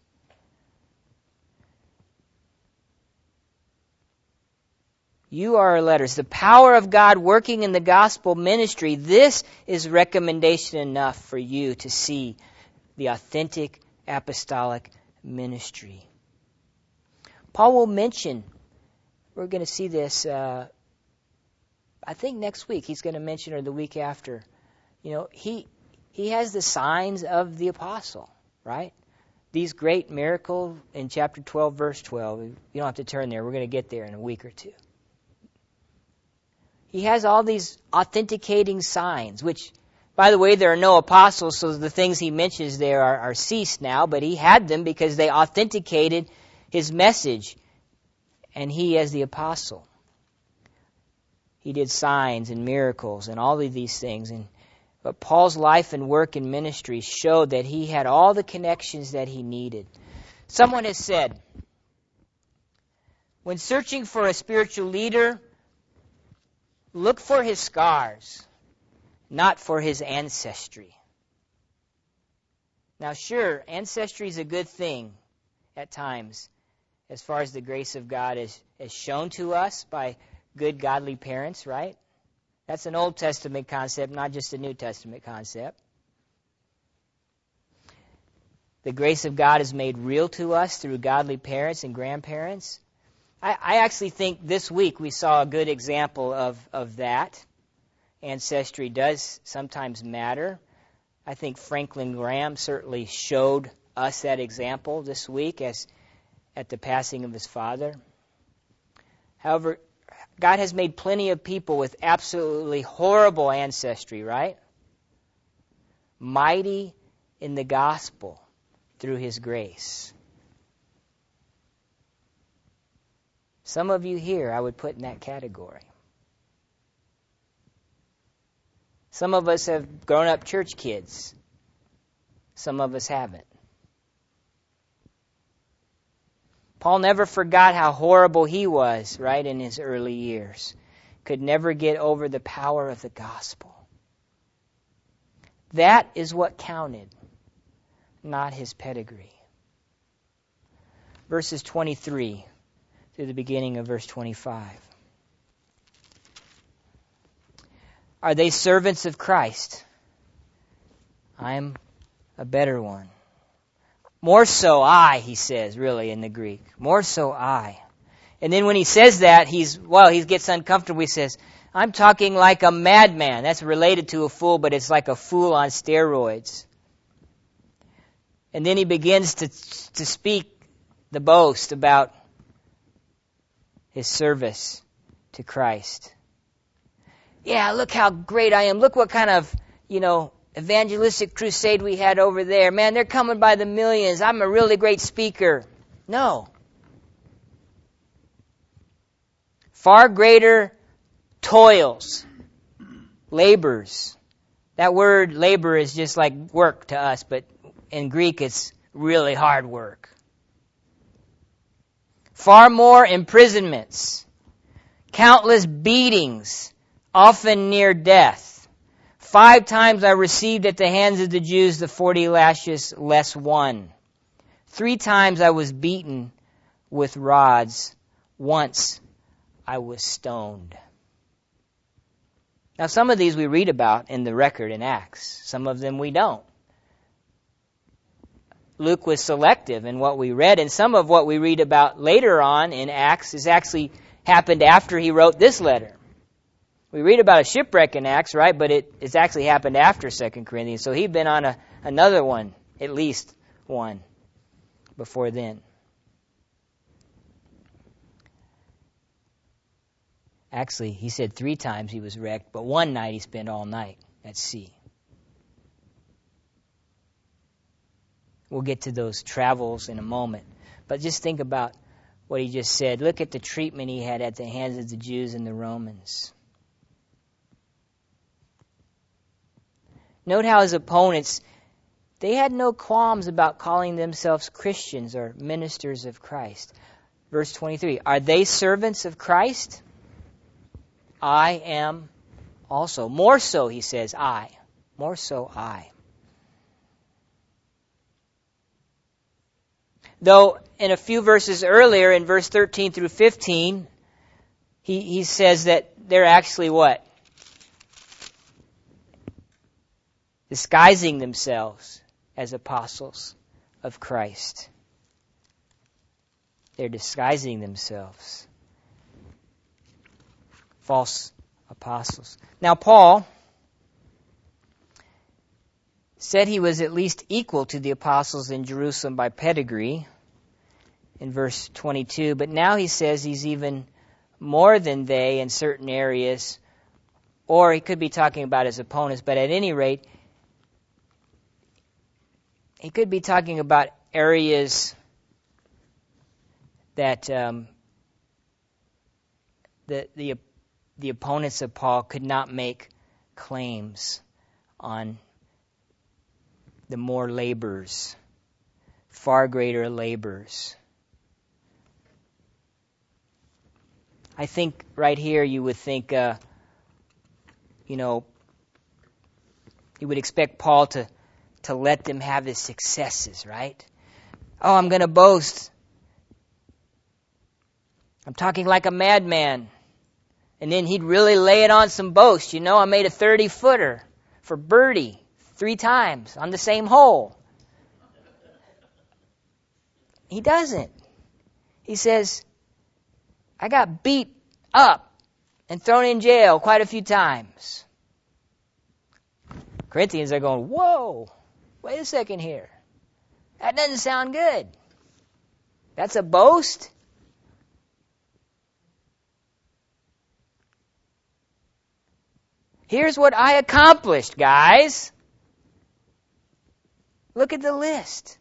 You are our letters. The power of God working in the gospel ministry, this is recommendation enough for you to see the authentic apostolic ministry. Paul will mention, we're going to see this, uh, I think next week he's going to mention, or the week after, you know, he he has the signs of the apostle, right? These great miracles in chapter twelve, verse twelve. You don't have to turn there. We're going to get there in a week or two. He has all these authenticating signs, which, by the way, there are no apostles, so the things he mentions there are, are ceased now, but he had them because they authenticated his message, and he as the apostle. He did signs and miracles and all of these things, and but Paul's life and work and ministry showed that he had all the connections that he needed. Someone has said, when searching for a spiritual leader, look for his scars, not for his ancestry. Now, sure, ancestry is a good thing at times, as far as the grace of God is, is shown to us by good, godly parents, right? That's an Old Testament concept, not just a New Testament concept. The grace of God is made real to us through godly parents and grandparents. I, I actually think this week we saw a good example of, of that. Ancestry does sometimes matter. I think Franklin Graham certainly showed us that example this week as at the passing of his father. However, God has made plenty of people with absolutely horrible ancestry, right? Mighty in the gospel through his grace. Some of you here I would put in that category. Some of us have grown up church kids. Some of us haven't. Paul never forgot how horrible he was, right, in his early years. Could never get over the power of the gospel. That is what counted. not his pedigree. Verses twenty-three through the beginning of verse twenty-five. Are they servants of Christ? I'm a better one. More so I, he says, really, in the Greek. More so I. And then when he says that, he's, well, he gets uncomfortable. He says, I'm talking like a madman. That's related to a fool, but it's like a fool on steroids. And then he begins to, to speak the boast about his service to Christ. Yeah, look how great I am. Look what kind of, you know, evangelistic crusade we had over there. Man, they're coming by the millions. I'm a really great speaker. No. Far greater toils, labors. That word labor is just like work to us, but in Greek it's really hard work. Far more imprisonments, countless beatings, often near death. Five times I received at the hands of the Jews the forty lashes less one. Three times I was beaten with rods. Once I was stoned. Now some of these we read about in the record in Acts. Some of them we don't. Luke was selective in what we read, and some of what we read about later on in Acts is actually happened after he wrote this letter. We read about a shipwreck in Acts, right? But it, it's actually happened after Second Corinthians. So he'd been on a, another one, at least one, before then. Actually, he said three times he was wrecked, but one night he spent all night at sea. We'll get to those travels in a moment. But just think about what he just said. Look at the treatment he had at the hands of the Jews and the Romans. Note how his opponents, they had no qualms about calling themselves Christians or ministers of Christ. Verse twenty-three, are they servants of Christ? I am also. More so, he says, I. More so, I. Though in a few verses earlier, in verse thirteen through fifteen, he, he says that they're actually what? Disguising themselves as apostles of Christ. They're disguising themselves. False apostles. Now, Paul said he was at least equal to the apostles in Jerusalem by pedigree in verse twenty-two, but now he says he's even more than they in certain areas, or he could be talking about his opponents, but at any rate, he could be talking about areas that um, the, the the opponents of Paul could not make claims on the more labors, far greater labors. I think right here you would think, uh, you know, you would expect Paul to, to let them have his successes, right? Oh, I'm going to boast. I'm talking like a madman. And then he'd really lay it on some boast. You know, I made a thirty-footer for birdie three times on the same hole. He doesn't. He says, I got beat up and thrown in jail quite a few times. Corinthians are going, whoa, wait a second here. That doesn't sound good. That's a boast? Here's what I accomplished, guys. Look at the list.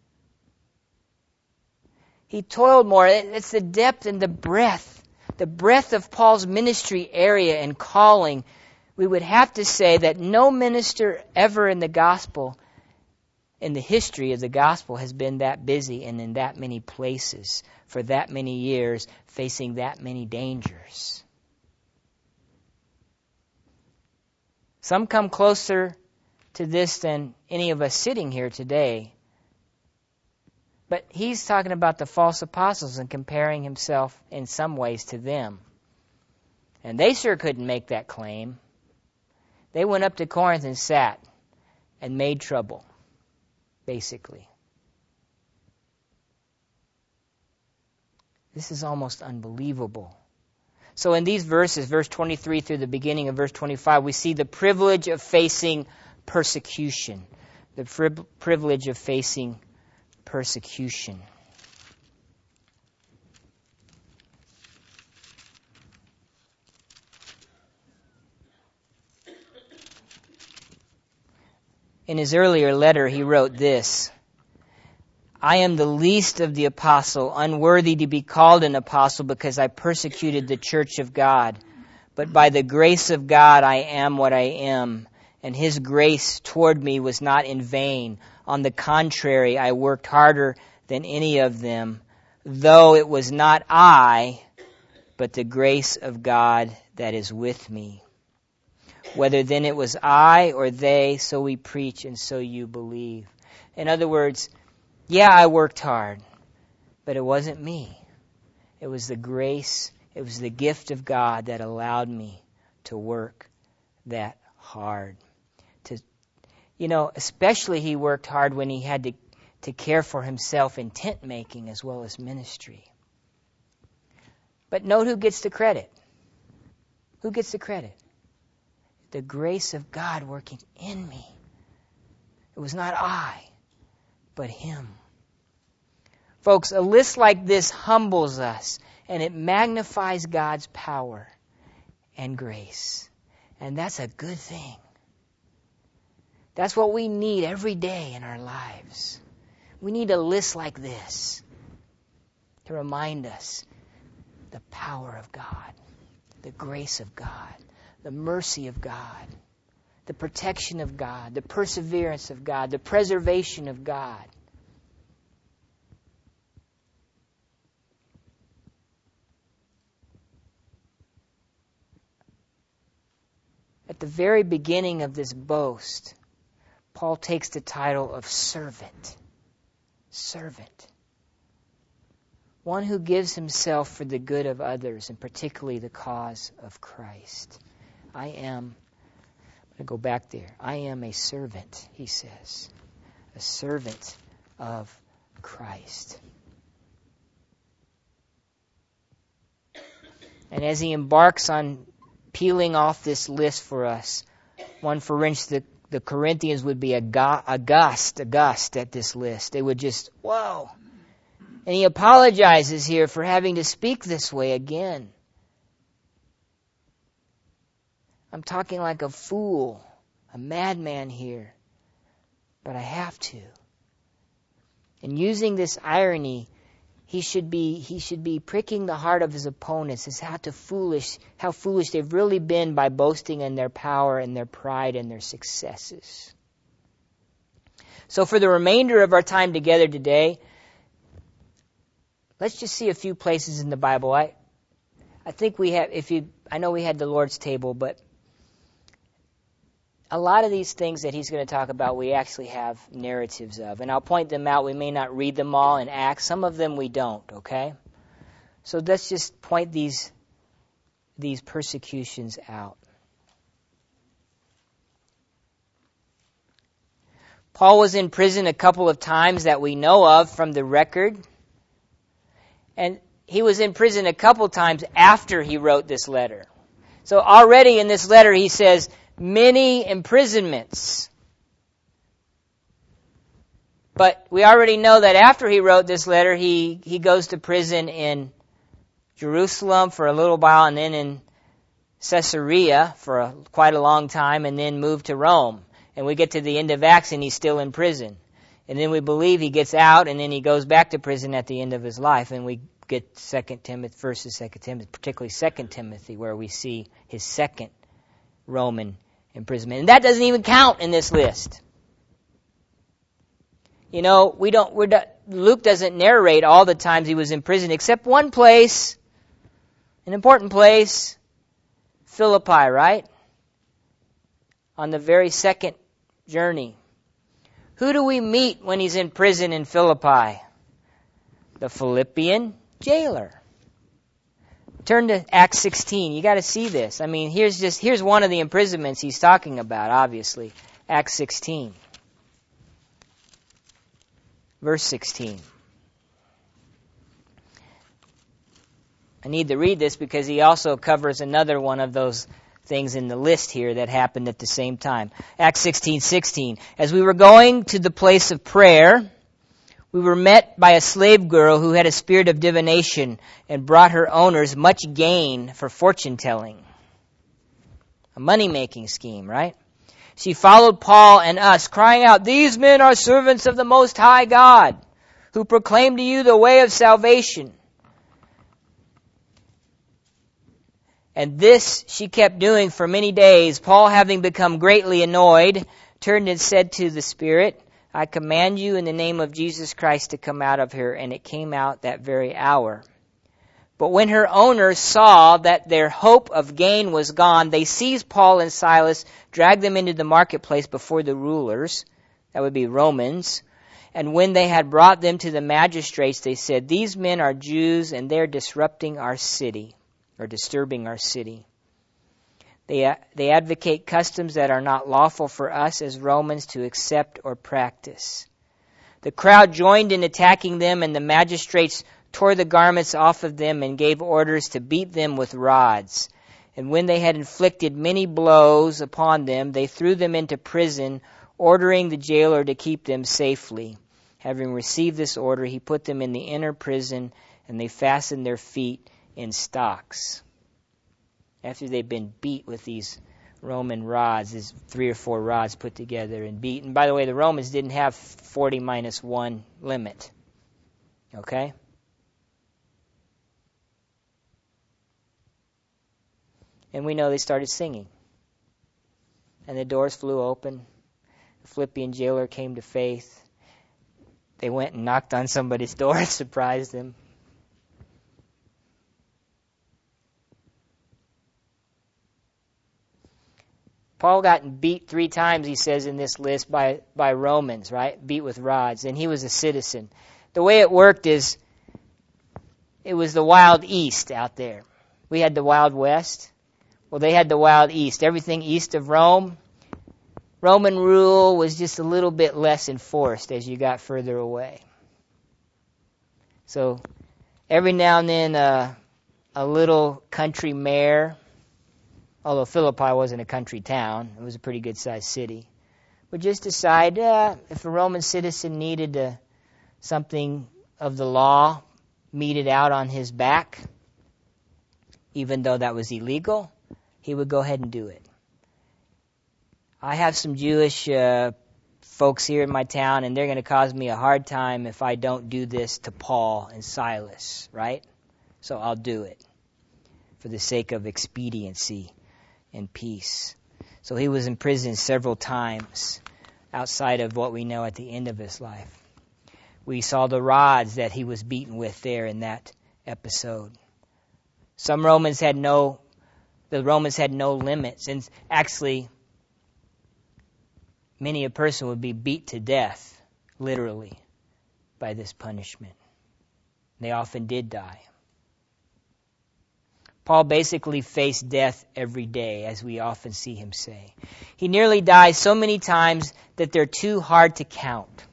He toiled more. It's the depth and the breadth. The breadth of Paul's ministry area and calling. We would have to say that no minister ever in the gospel, in the history of the gospel, has been that busy and in that many places for that many years, facing that many dangers. Some come closer to this than any of us sitting here today, But he's talking about the false apostles and comparing himself in some ways to them. And they sure couldn't make that claim. They went up to Corinth and sat and made trouble, basically. This is almost unbelievable. So in these verses, verse twenty-three through the beginning of verse twenty-five, we see the privilege of facing persecution. The pri- privilege of facing persecution. In his earlier letter, he wrote this: I am the least of the apostle, unworthy to be called an apostle because I persecuted the church of God. But by the grace of God I am what I am, and his grace toward me was not in vain. On the contrary, I worked harder than any of them, though it was not I, but the grace of God that is with me. Whether then it was I or they, so we preach and so you believe. In other words, yeah, I worked hard, but it wasn't me. It was the grace, it was the gift of God that allowed me to work that hard. To, you know, especially he worked hard when he had to, to care for himself in tent making as well as ministry. But note who gets the credit. Who gets the credit? The grace of God working in me. It was not I, but him. Folks, a list like this humbles us, and it magnifies God's power and grace. And that's a good thing. That's what we need every day in our lives. We need a list like this to remind us the power of God, the grace of God, the mercy of God, the protection of God, the perseverance of God, the preservation of God. At the very beginning of this boast, Paul takes the title of servant. Servant. One who gives himself for the good of others, and particularly the cause of Christ. I am, I'm going to go back there. I am a servant, he says. A servant of Christ. And as he embarks on peeling off this list for us, one, for instance, the, the Corinthians would be aghast, aghast at this list. They would just, whoa. And he apologizes here for having to speak this way again. I'm talking like a fool, a madman here, but I have to. And using this irony, he should be he should be pricking the heart of his opponents as how to foolish how foolish they've really been by boasting in their power and their pride and their successes. So for the remainder of our time together today, let's just see a few places in the Bible. I I think we have if you I know we had the Lord's table, but a lot of these things that he's going to talk about, we actually have narratives of. And I'll point them out. We may not read them all in Acts. Some of them we don't, okay? So let's just point these, these persecutions out. Paul was in prison a couple of times that we know of from the record. And he was in prison a couple times after he wrote this letter. So already in this letter he says, many imprisonments. But we already know that after he wrote this letter, he, he goes to prison in Jerusalem for a little while, and then in Caesarea for a, quite a long time, and then moved to Rome. And we get to the end of Acts, and he's still in prison. And then we believe he gets out, and then he goes back to prison at the end of his life. And we get Second Timothy, First and Second Timothy, particularly Second Timothy, where we see his second Roman imprisonment. And that doesn't even count in this list. You know, we don't, we're not, Luke doesn't narrate all the times he was in prison, except one place, an important place, Philippi, right? On the very second journey. Who do we meet when he's in prison in Philippi? the Philippian jailer. Turn to Acts sixteen. You got to see this. I mean, here's just here's one of the imprisonments he's talking about, obviously. Acts sixteen. Verse sixteen. I need to read this because he also covers another one of those things in the list here that happened at the same time. Acts sixteen sixteen. As we were going to the place of prayer, we were met by a slave girl who had a spirit of divination and brought her owners much gain for fortune-telling. A money-making scheme, right? She followed Paul and us, crying out, "These men are servants of the Most High God, who proclaim to you the way of salvation." And this she kept doing for many days. Paul, having become greatly annoyed, turned and said to the spirit, "I command you in the name of Jesus Christ to come out of her." And it came out that very hour. But when her owners saw that their hope of gain was gone, they seized Paul and Silas, dragged them into the marketplace before the rulers, that would be Romans. And when they had brought them to the magistrates, they said, "These men are Jews, and they're disrupting our city," or disturbing our city. They, they advocate customs that are not lawful for us as Romans to accept or practice. The crowd joined in attacking them, and the magistrates tore the garments off of them and gave orders to beat them with rods. And when they had inflicted many blows upon them, they threw them into prison, ordering the jailer to keep them safely. Having received this order, he put them in the inner prison, and they fastened their feet in stocks. After they've been beat with these Roman rods, there's three or four rods put together and beat. And by the way, the Romans didn't have forty minus one limit. Okay? And we know they started singing. And the doors flew open. The Philippian jailer came to faith. They went and knocked on somebody's door and surprised them. Paul got beat three times, he says in this list, by, by Romans, right? Beat with rods. And he was a citizen. The way it worked is, it was the Wild East out there. We had the Wild West. Well, they had the Wild East. Everything east of Rome. Roman rule was just a little bit less enforced as you got further away. So, every now and then, uh, a little country mayor, although Philippi wasn't a country town, it was a pretty good-sized city, would just decide uh, if a Roman citizen needed uh, something of the law meted out on his back, even though that was illegal, he would go ahead and do it. I have some Jewish uh, folks here in my town, and they're going to cause me a hard time if I don't do this to Paul and Silas, right? So I'll do it for the sake of expediency and peace. So he was in prison several times outside of what we know at the end of his life. We saw the rods that he was beaten with there in that episode. Some Romans had no, the Romans had no limits. And actually, many a person would be beat to death, literally, by this punishment. They often did die. Paul basically faced death every day, as we often see him say. He nearly died so many times that they're too hard to count.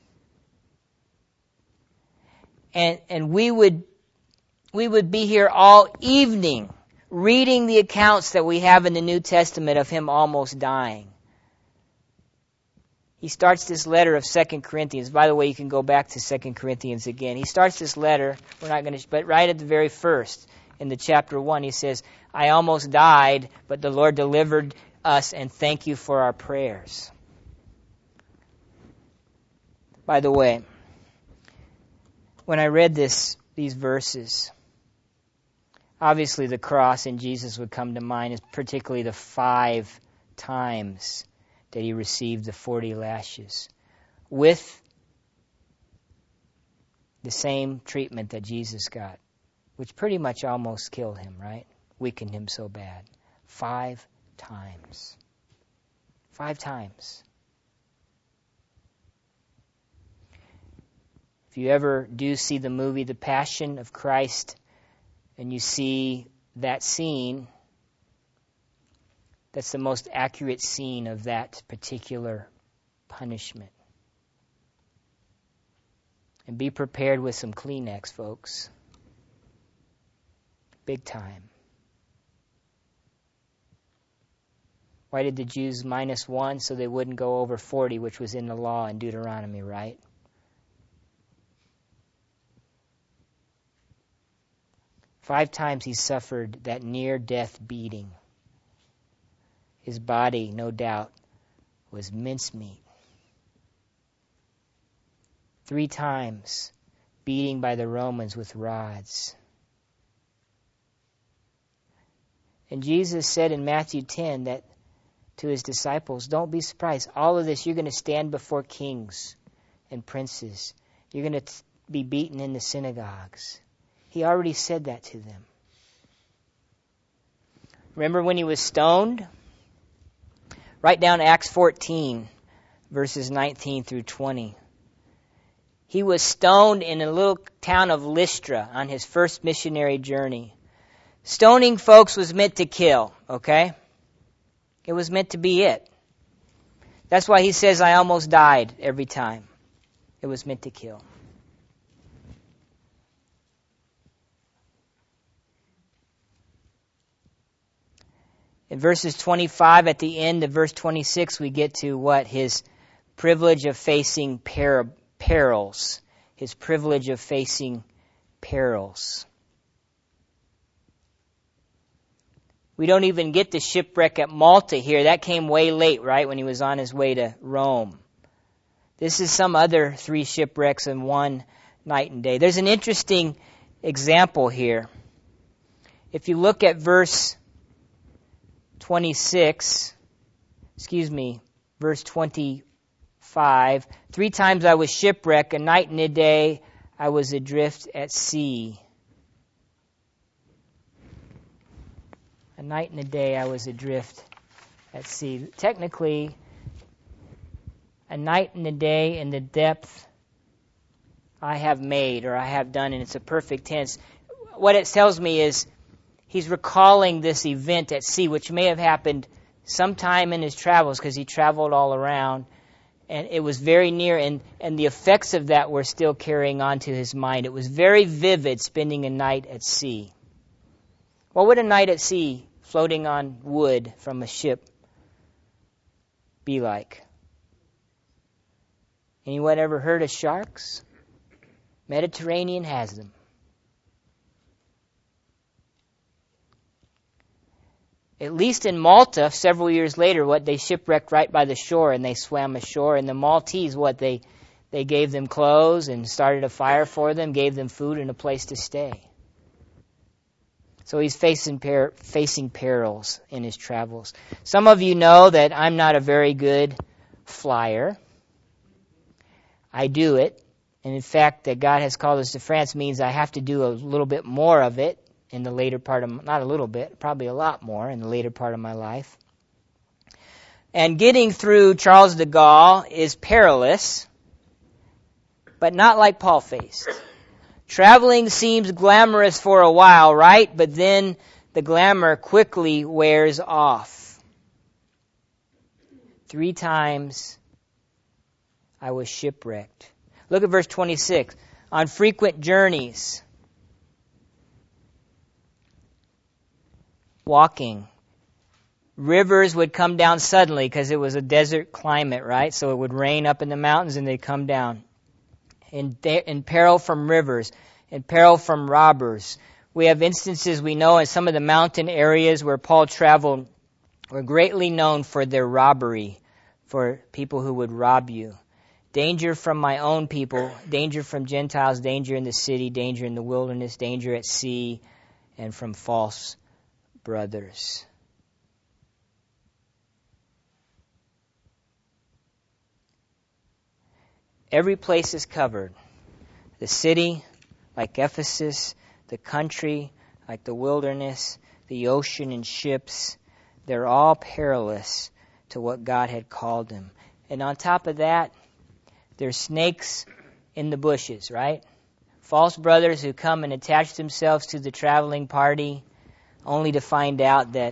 And and we would we would be here all evening reading the accounts that we have in the New Testament of him almost dying. He starts this letter of Second Corinthians. By the way, you can go back to Second Corinthians again. He starts this letter, we're not going to, but right at the very first, in the chapter one, he says, "I almost died, but the Lord delivered us, and thank you for our prayers." By the way, when I read this, these verses, obviously the cross and Jesus would come to mind, particularly the five times that he received the forty lashes, with the same treatment that Jesus got, which pretty much almost killed him, right? Weakened him so bad. Five times. Five times. If you ever do see the movie The Passion of Christ and you see that scene, that's the most accurate scene of that particular punishment. And be prepared with some Kleenex, folks. Big time. Why did the Jews minus one? So they wouldn't go over forty, which was in the law in Deuteronomy, right? Five times he suffered that near-death beating. His body, no doubt, was mincemeat. Three times beating by the Romans with rods. And Jesus said in Matthew ten that to his disciples, don't be surprised. All of this, you're going to stand before kings and princes. You're going to be beaten in the synagogues. He already said that to them. Remember when he was stoned? Write down Acts fourteen, verses nineteen through twenty. He was stoned in a little town of Lystra on his first missionary journey. Stoning, folks, was meant to kill, okay? It was meant to be it. That's why he says, I almost died every time. It was meant to kill. In verses twenty-five, at the end of verse twenty-six, we get to what? His privilege of facing per- perils. His privilege of facing perils. We don't even get the shipwreck at Malta here. That came way late, right, when he was on his way to Rome. This is some other three shipwrecks in one night and day. There's an interesting example here. If you look at verse twenty-six, excuse me, verse twenty-five, three times I was shipwrecked, a night and a day I was adrift at sea. A night and a day I was adrift at sea. Technically, a night and a day in the depth I have made or I have done, and it's a perfect tense. What it tells me is he's recalling this event at sea, which may have happened sometime in his travels because he traveled all around, and it was very near, and, and the effects of that were still carrying on to his mind. It was very vivid spending a night at sea. What would a night at sea floating on wood from a ship be like? Anyone ever heard of sharks? Mediterranean has them. At least in Malta, several years later, what they shipwrecked right by the shore, and they swam ashore. And the Maltese, what they they gave them clothes and started a fire for them, gave them food and a place to stay. So he's facing per- facing perils in his travels. Some of you know that I'm not a very good flyer. I do it, and in fact, that God has called us to France means I have to do a little bit more of it in the later part of, not a little bit, probably a lot more in the later part of my life. And getting through Charles de Gaulle is perilous, but not like Paul faced. Traveling seems glamorous for a while, right? But then the glamour quickly wears off. Three times I was shipwrecked. Look at verse twenty-six. On frequent journeys, walking, rivers would come down suddenly because it was a desert climate, right? So it would rain up in the mountains and they'd come down. In, in peril from rivers, in peril from robbers. We have instances we know in some of the mountain areas where Paul traveled were greatly known for their robbery, for people who would rob you. Danger from my own people, danger from Gentiles, danger in the city, danger in the wilderness, danger at sea, and from false brothers. Every place is covered. The city, like Ephesus, the country, like the wilderness, the ocean and ships, they're all perilous to what God had called them. And on top of that, there's snakes in the bushes, right? False brothers who come and attach themselves to the traveling party only to find out that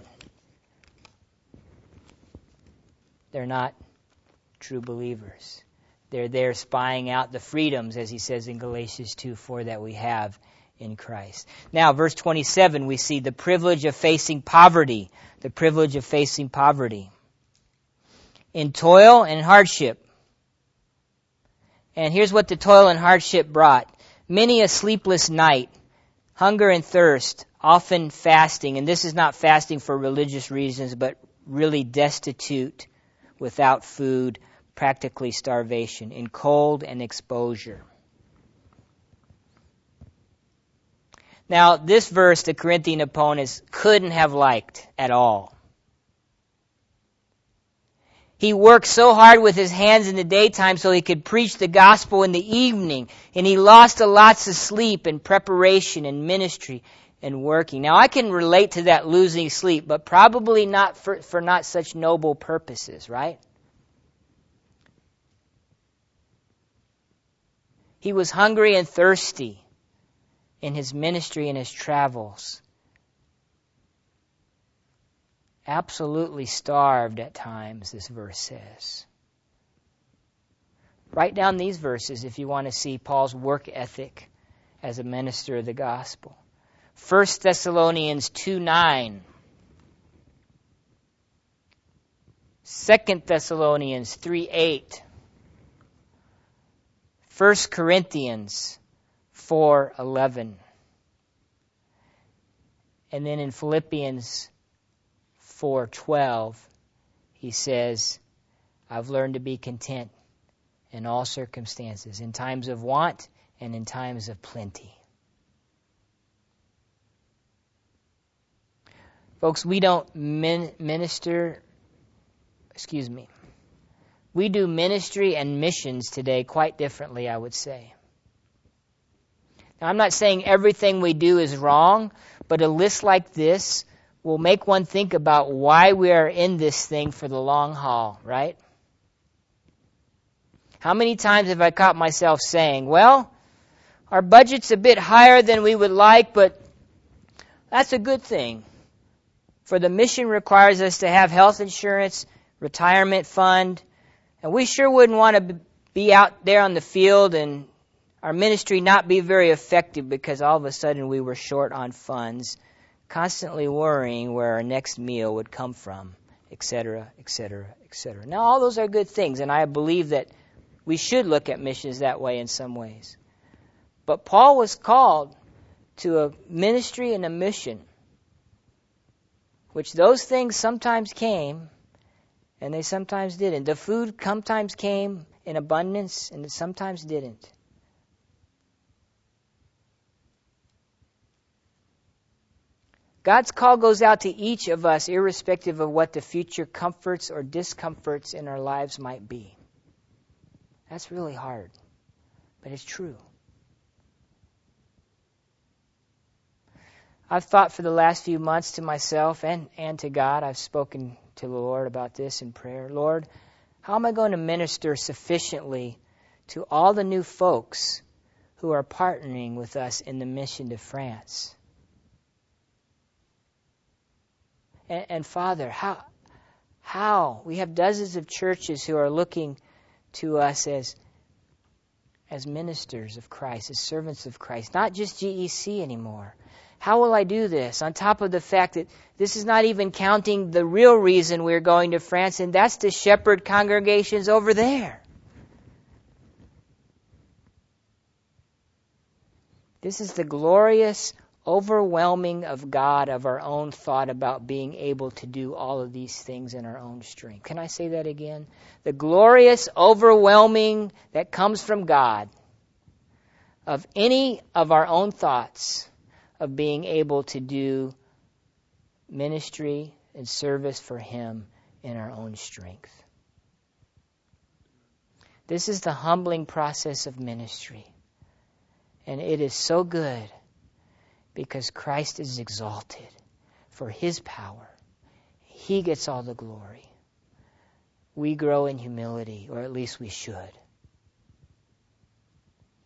they're not true believers. They're there spying out the freedoms, as he says in Galatians two four, that we have in Christ. Now, verse twenty-seven, we see the privilege of facing poverty. The privilege of facing poverty. In toil and hardship. And here's what the toil and hardship brought. Many a sleepless night, hunger and thirst, often fasting. And this is not fasting for religious reasons, but really destitute, without food, practically starvation, in cold and exposure. Now, this verse the Corinthian opponents couldn't have liked at all. He worked so hard with his hands in the daytime so he could preach the gospel in the evening, and he lost a lots of sleep and preparation and ministry and working. Now, I can relate to that losing sleep, but probably not for, for not such noble purposes, right? He was hungry and thirsty in his ministry and his travels. Absolutely starved at times, this verse says. Write down these verses if you want to see Paul's work ethic as a minister of the gospel. First Thessalonians two nine. Second Thessalonians three eight. First Corinthians four eleven. And then in Philippians four twelve, he says, I've learned to be content in all circumstances, in times of want and in times of plenty. Folks, we don't min- minister, excuse me, we do ministry and missions today quite differently, I would say. Now, I'm not saying everything we do is wrong, but a list like this will make one think about why we are in this thing for the long haul, right? How many times have I caught myself saying, well, our budget's a bit higher than we would like, but that's a good thing. For the mission requires us to have health insurance, retirement fund, and we sure wouldn't want to be out there on the field and our ministry not be very effective because all of a sudden we were short on funds, constantly worrying where our next meal would come from, et cetera, et cetera, et cetera. Now, all those are good things, and I believe that we should look at missions that way in some ways. But Paul was called to a ministry and a mission, which those things sometimes came, and they sometimes didn't. The food sometimes came in abundance, and it sometimes didn't. God's call goes out to each of us, irrespective of what the future comforts or discomforts in our lives might be. That's really hard, but it's true. I've thought for the last few months to myself and, and to God, I've spoken to the Lord about this in prayer. Lord, how am I going to minister sufficiently to all the new folks who are partnering with us in the mission to France? And, and Father, how, how? We have dozens of churches who are looking to us as, as ministers of Christ, as servants of Christ, not just G E C anymore. How will I do this? On top of the fact that this is not even counting the real reason we're going to France, and that's to shepherd congregations over there. This is the glorious overwhelming of God of our own thought about being able to do all of these things in our own strength. Can I say that again? The glorious overwhelming that comes from God of any of our own thoughts of being able to do ministry and service for Him in our own strength. This is the humbling process of ministry. And it is so good because Christ is exalted for His power. He gets all the glory. We grow in humility, or at least we should.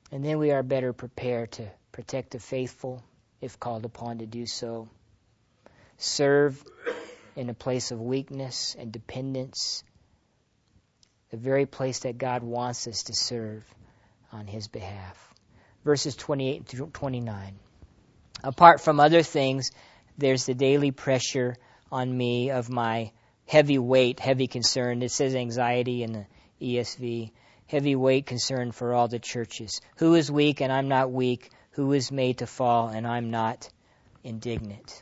And then we are better prepared to protect the faithful if called upon to do so. Serve in a place of weakness and dependence, the very place that God wants us to serve on His behalf. Verses twenty-eight through twenty-nine. Apart from other things, there's the daily pressure on me of my heavy weight, heavy concern. It says anxiety in the E S V. Heavy weight concern for all the churches. Who is weak and I'm not weak? Who is made to fall and I'm not indignant?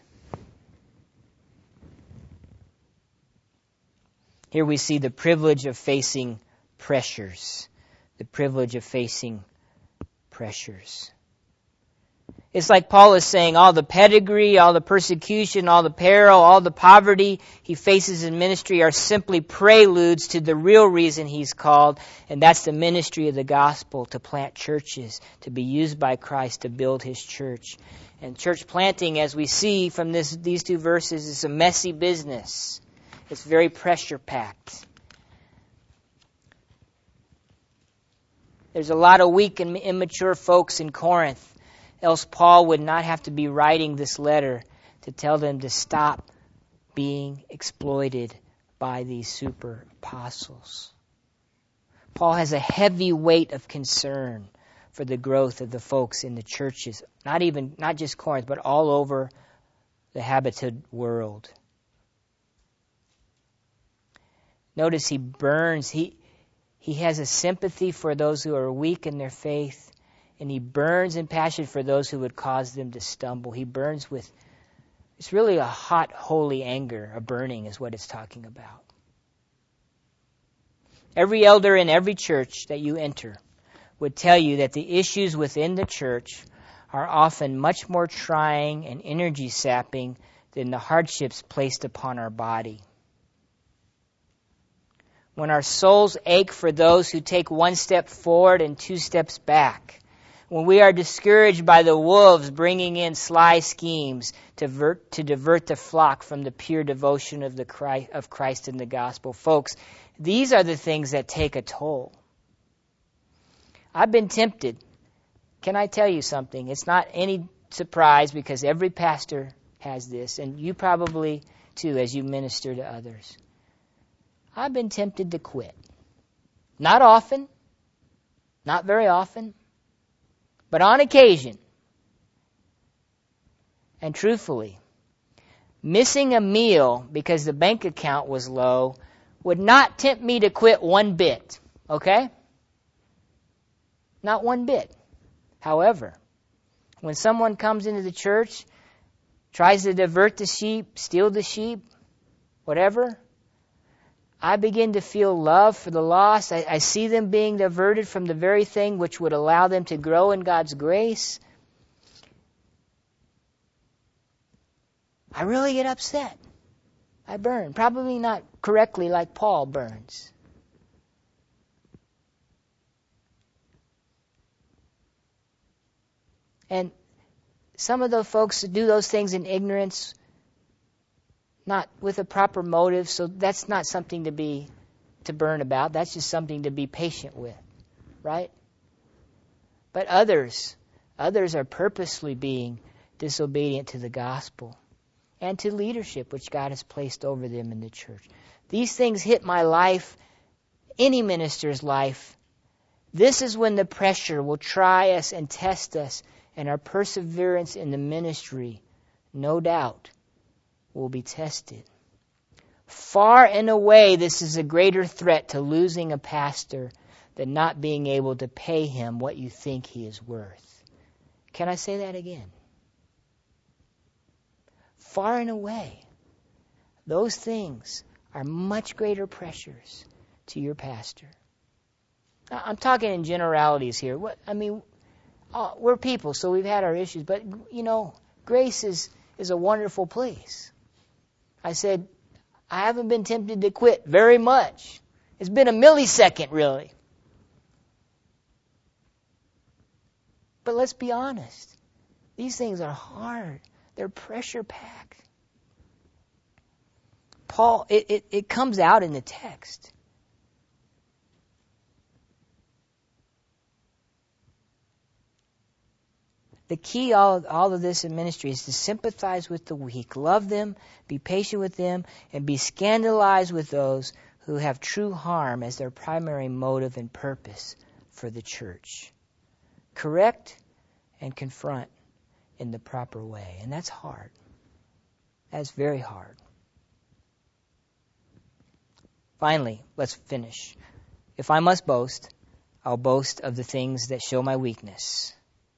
Here we see the privilege of facing pressures. The privilege of facing pressures. It's like Paul is saying all the pedigree, all the persecution, all the peril, all the poverty he faces in ministry are simply preludes to the real reason he's called, and that's the ministry of the gospel, to plant churches, to be used by Christ to build His church. And church planting, as we see from this, these two verses, is a messy business. It's very pressure-packed. There's a lot of weak and immature folks in Corinth. Else Paul would not have to be writing this letter to tell them to stop being exploited by these super apostles. Paul has a heavy weight of concern for the growth of the folks in the churches, not even, not just Corinth, but all over the habited world. Notice he burns, he, he has a sympathy for those who are weak in their faith. And he burns in passion for those who would cause them to stumble. He burns with, it's really a hot, holy anger. A burning is what it's talking about. Every elder in every church that you enter would tell you that the issues within the church are often much more trying and energy sapping than the hardships placed upon our body. When our souls ache for those who take one step forward and two steps back, when we are discouraged by the wolves bringing in sly schemes to, divert, to divert the flock from the pure devotion of, the Christ, of Christ in the gospel. Folks, these are the things that take a toll. I've been tempted. Can I tell you something? It's not any surprise because every pastor has this, and you probably too as you minister to others. I've been tempted to quit. Not often, not very often, but on occasion, and truthfully, missing a meal because the bank account was low would not tempt me to quit one bit, okay? Not one bit. However, when someone comes into the church, tries to divert the sheep, steal the sheep, whatever, I begin to feel love for the lost. I, I see them being diverted from the very thing which would allow them to grow in God's grace. I really get upset. I burn. Probably not correctly like Paul burns. And some of the folks do those things in ignorance, not with a proper motive, so that's not something to be to burn about. That's just something to be patient with, right? But others, others are purposely being disobedient to the gospel and to leadership which God has placed over them in the church. These things hit my life, any minister's life. This is when the pressure will try us and test us, and our perseverance in the ministry, no doubt, will be tested. Far and away, this is a greater threat to losing a pastor than not being able to pay him what you think he is worth. Can I say that again? Far and away, those things are much greater pressures to your pastor. I'm talking in generalities here. What I mean, uh, we're people, so we've had our issues, but you know, grace is, is a wonderful place. I said, I haven't been tempted to quit very much. It's been a millisecond, really. But let's be honest. These things are hard. They're pressure-packed. Paul, it, it, it comes out in the text. The key all all of this in ministry is to sympathize with the weak, love them, be patient with them, and be scandalized with those who have true harm as their primary motive and purpose for the church. Correct and confront in the proper way. And that's hard. That's very hard. Finally, let's finish. If I must boast, I'll boast of the things that show my weakness,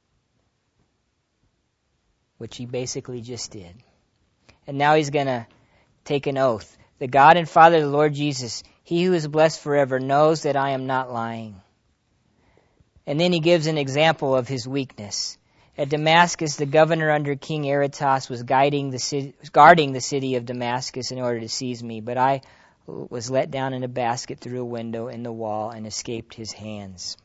which he basically just did. And now he's going to take an oath. The God and Father of the Lord Jesus, he who is blessed forever, knows that I am not lying. And then he gives an example of his weakness. At Damascus, the governor under King Aretas was guiding the city, guarding the city of Damascus in order to seize me, but I was let down in a basket through a window in the wall and escaped his hands.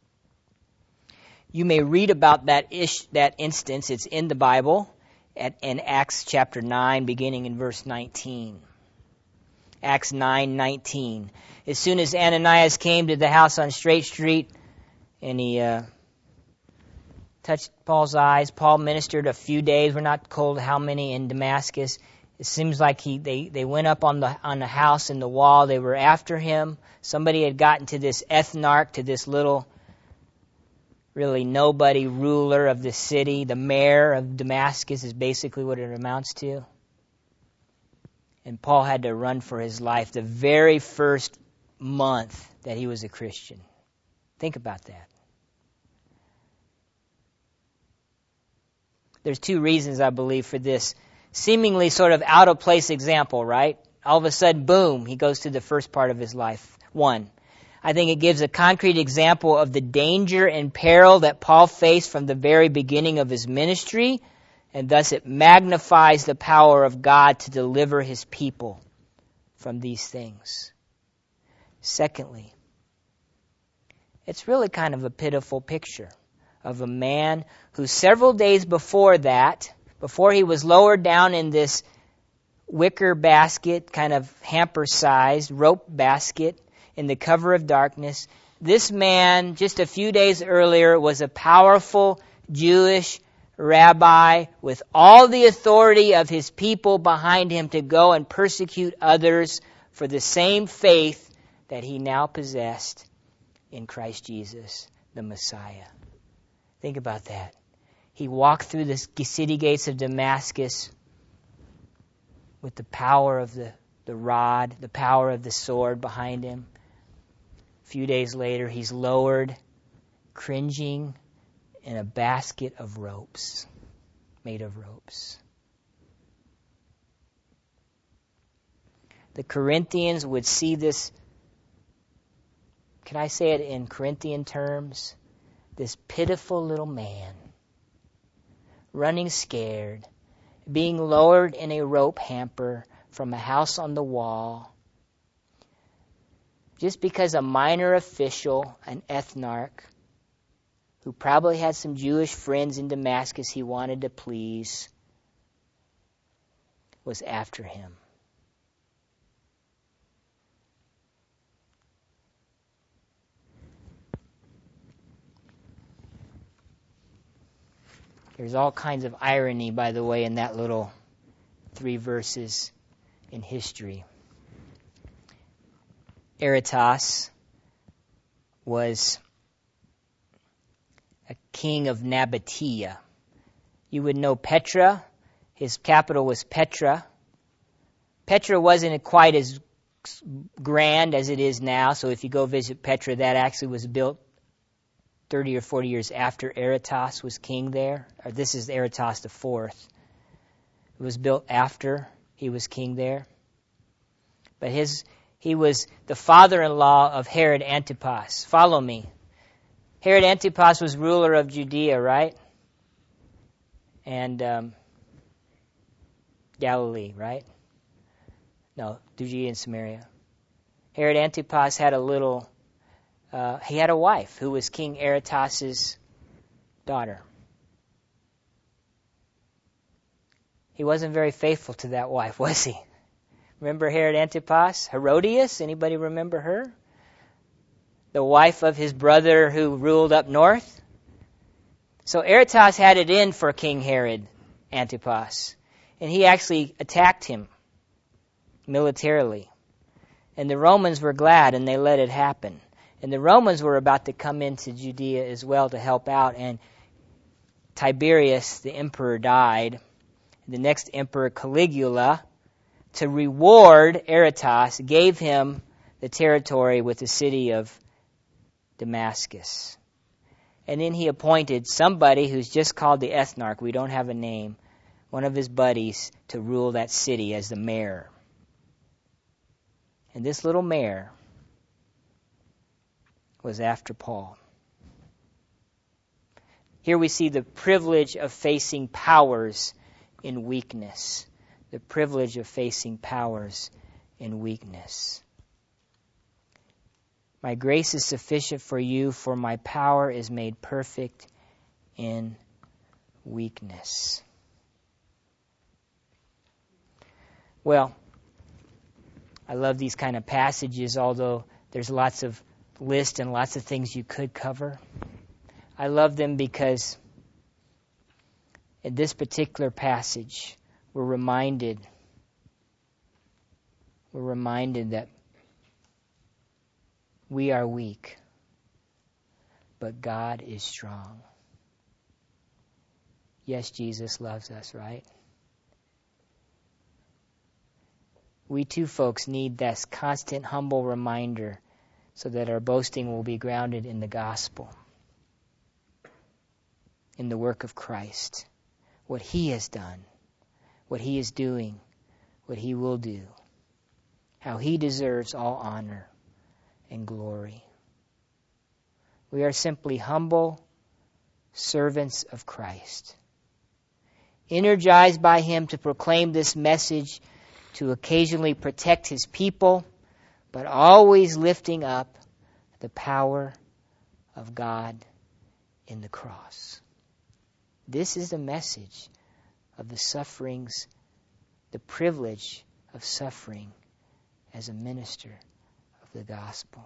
You may read about that ish, that instance. It's in the Bible at, in Acts chapter nine, beginning in verse nineteen. Acts nine nineteen. As soon as Ananias came to the house on Straight Street, and he uh, touched Paul's eyes, Paul ministered a few days. We're not told how many in Damascus. It seems like he they, they went up on the on the house and the wall. They were after him. Somebody had gotten to this ethnarch, to this little, really nobody ruler of the city. The mayor of Damascus is basically what it amounts to. And Paul had to run for his life the very first month that he was a Christian. Think about that. There's two reasons, I believe, for this seemingly sort of out-of-place example, right? All of a sudden, boom, he goes to the first part of his life. One, I think it gives a concrete example of the danger and peril that Paul faced from the very beginning of his ministry, and thus it magnifies the power of God to deliver his people from these things. Secondly, it's really kind of a pitiful picture of a man who several days before that, before he was lowered down in this wicker basket, kind of hamper-sized rope basket in the cover of darkness, this man, just a few days earlier, was a powerful Jewish rabbi with all the authority of his people behind him to go and persecute others for the same faith that he now possessed in Christ Jesus, the Messiah. Think about that. He walked through the city gates of Damascus with the power of the, the rod, the power of the sword behind him. A few days later, he's lowered, cringing in a basket of ropes, made of ropes. The Corinthians would see this, can I say it in Corinthian terms? This pitiful little man, running scared, being lowered in a rope hamper from a house on the wall, just because a minor official, an ethnarch, who probably had some Jewish friends in Damascus he wanted to please, was after him. There's all kinds of irony, by the way, in that little three verses in history. Aretas was a king of Nabatea. You would know Petra. His capital was Petra. Petra wasn't quite as grand as it is now, so if you go visit Petra, that actually was built thirty or forty years after Aretas was king there. Or this is Aretas the fourth. It was built after he was king there. But his he was the father-in-law of Herod Antipas. Follow me. Herod Antipas was ruler of Judea, right? And um, Galilee, right? No, Judea and Samaria. Herod Antipas had a little Uh, he had a wife who was King Aretas' daughter. He wasn't very faithful to that wife, was he? Remember Herod Antipas? Herodias? Anybody remember her? The wife of his brother who ruled up north? So Aretas had it in for King Herod Antipas, and he actually attacked him militarily. And the Romans were glad, and they let it happen. And the Romans were about to come into Judea as well to help out, and Tiberius, the emperor, died. The next emperor, Caligula, to reward Aretas, gave him the territory with the city of Damascus. And then he appointed somebody who's just called the ethnarch, we don't have a name, one of his buddies, to rule that city as the mayor. And this little mayor was after Paul. Here we see the privilege of facing powers in weakness. The privilege of facing powers in weakness. My grace is sufficient for you, for my power is made perfect in weakness. Well, I love these kind of passages, although there's lots of lists and lots of things you could cover. I love them because in this particular passage, we're reminded, we're reminded that we are weak, but God is strong. Yes, Jesus loves us, right? We too, folks, need this constant, humble reminder so that our boasting will be grounded in the gospel, in the work of Christ, what He has done, what He is doing, what He will do, how He deserves all honor and glory. We are simply humble servants of Christ, energized by Him to proclaim this message, to occasionally protect His people, but always lifting up the power of God in the cross. This is the message of the sufferings, the privilege of suffering as a minister of the gospel.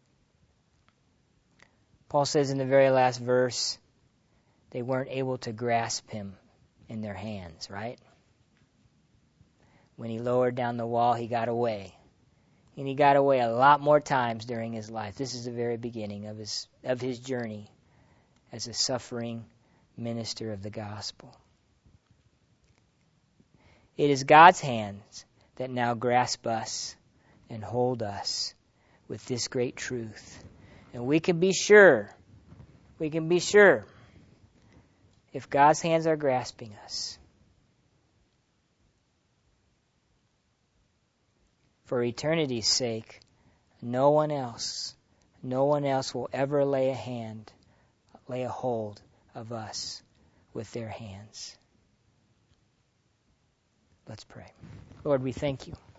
Paul says in the very last verse, they weren't able to grasp Him in their hands, right? When He lowered down the wall, He got away. And He got away a lot more times during His life. This is the very beginning of His of His journey as a suffering minister of the gospel. It is God's hands that now grasp us and hold us with this great truth. And we can be sure, we can be sure, if God's hands are grasping us, for eternity's sake, no one else, no one else will ever lay a hand, lay a hold of us with their hands. Let's pray. Lord, we thank You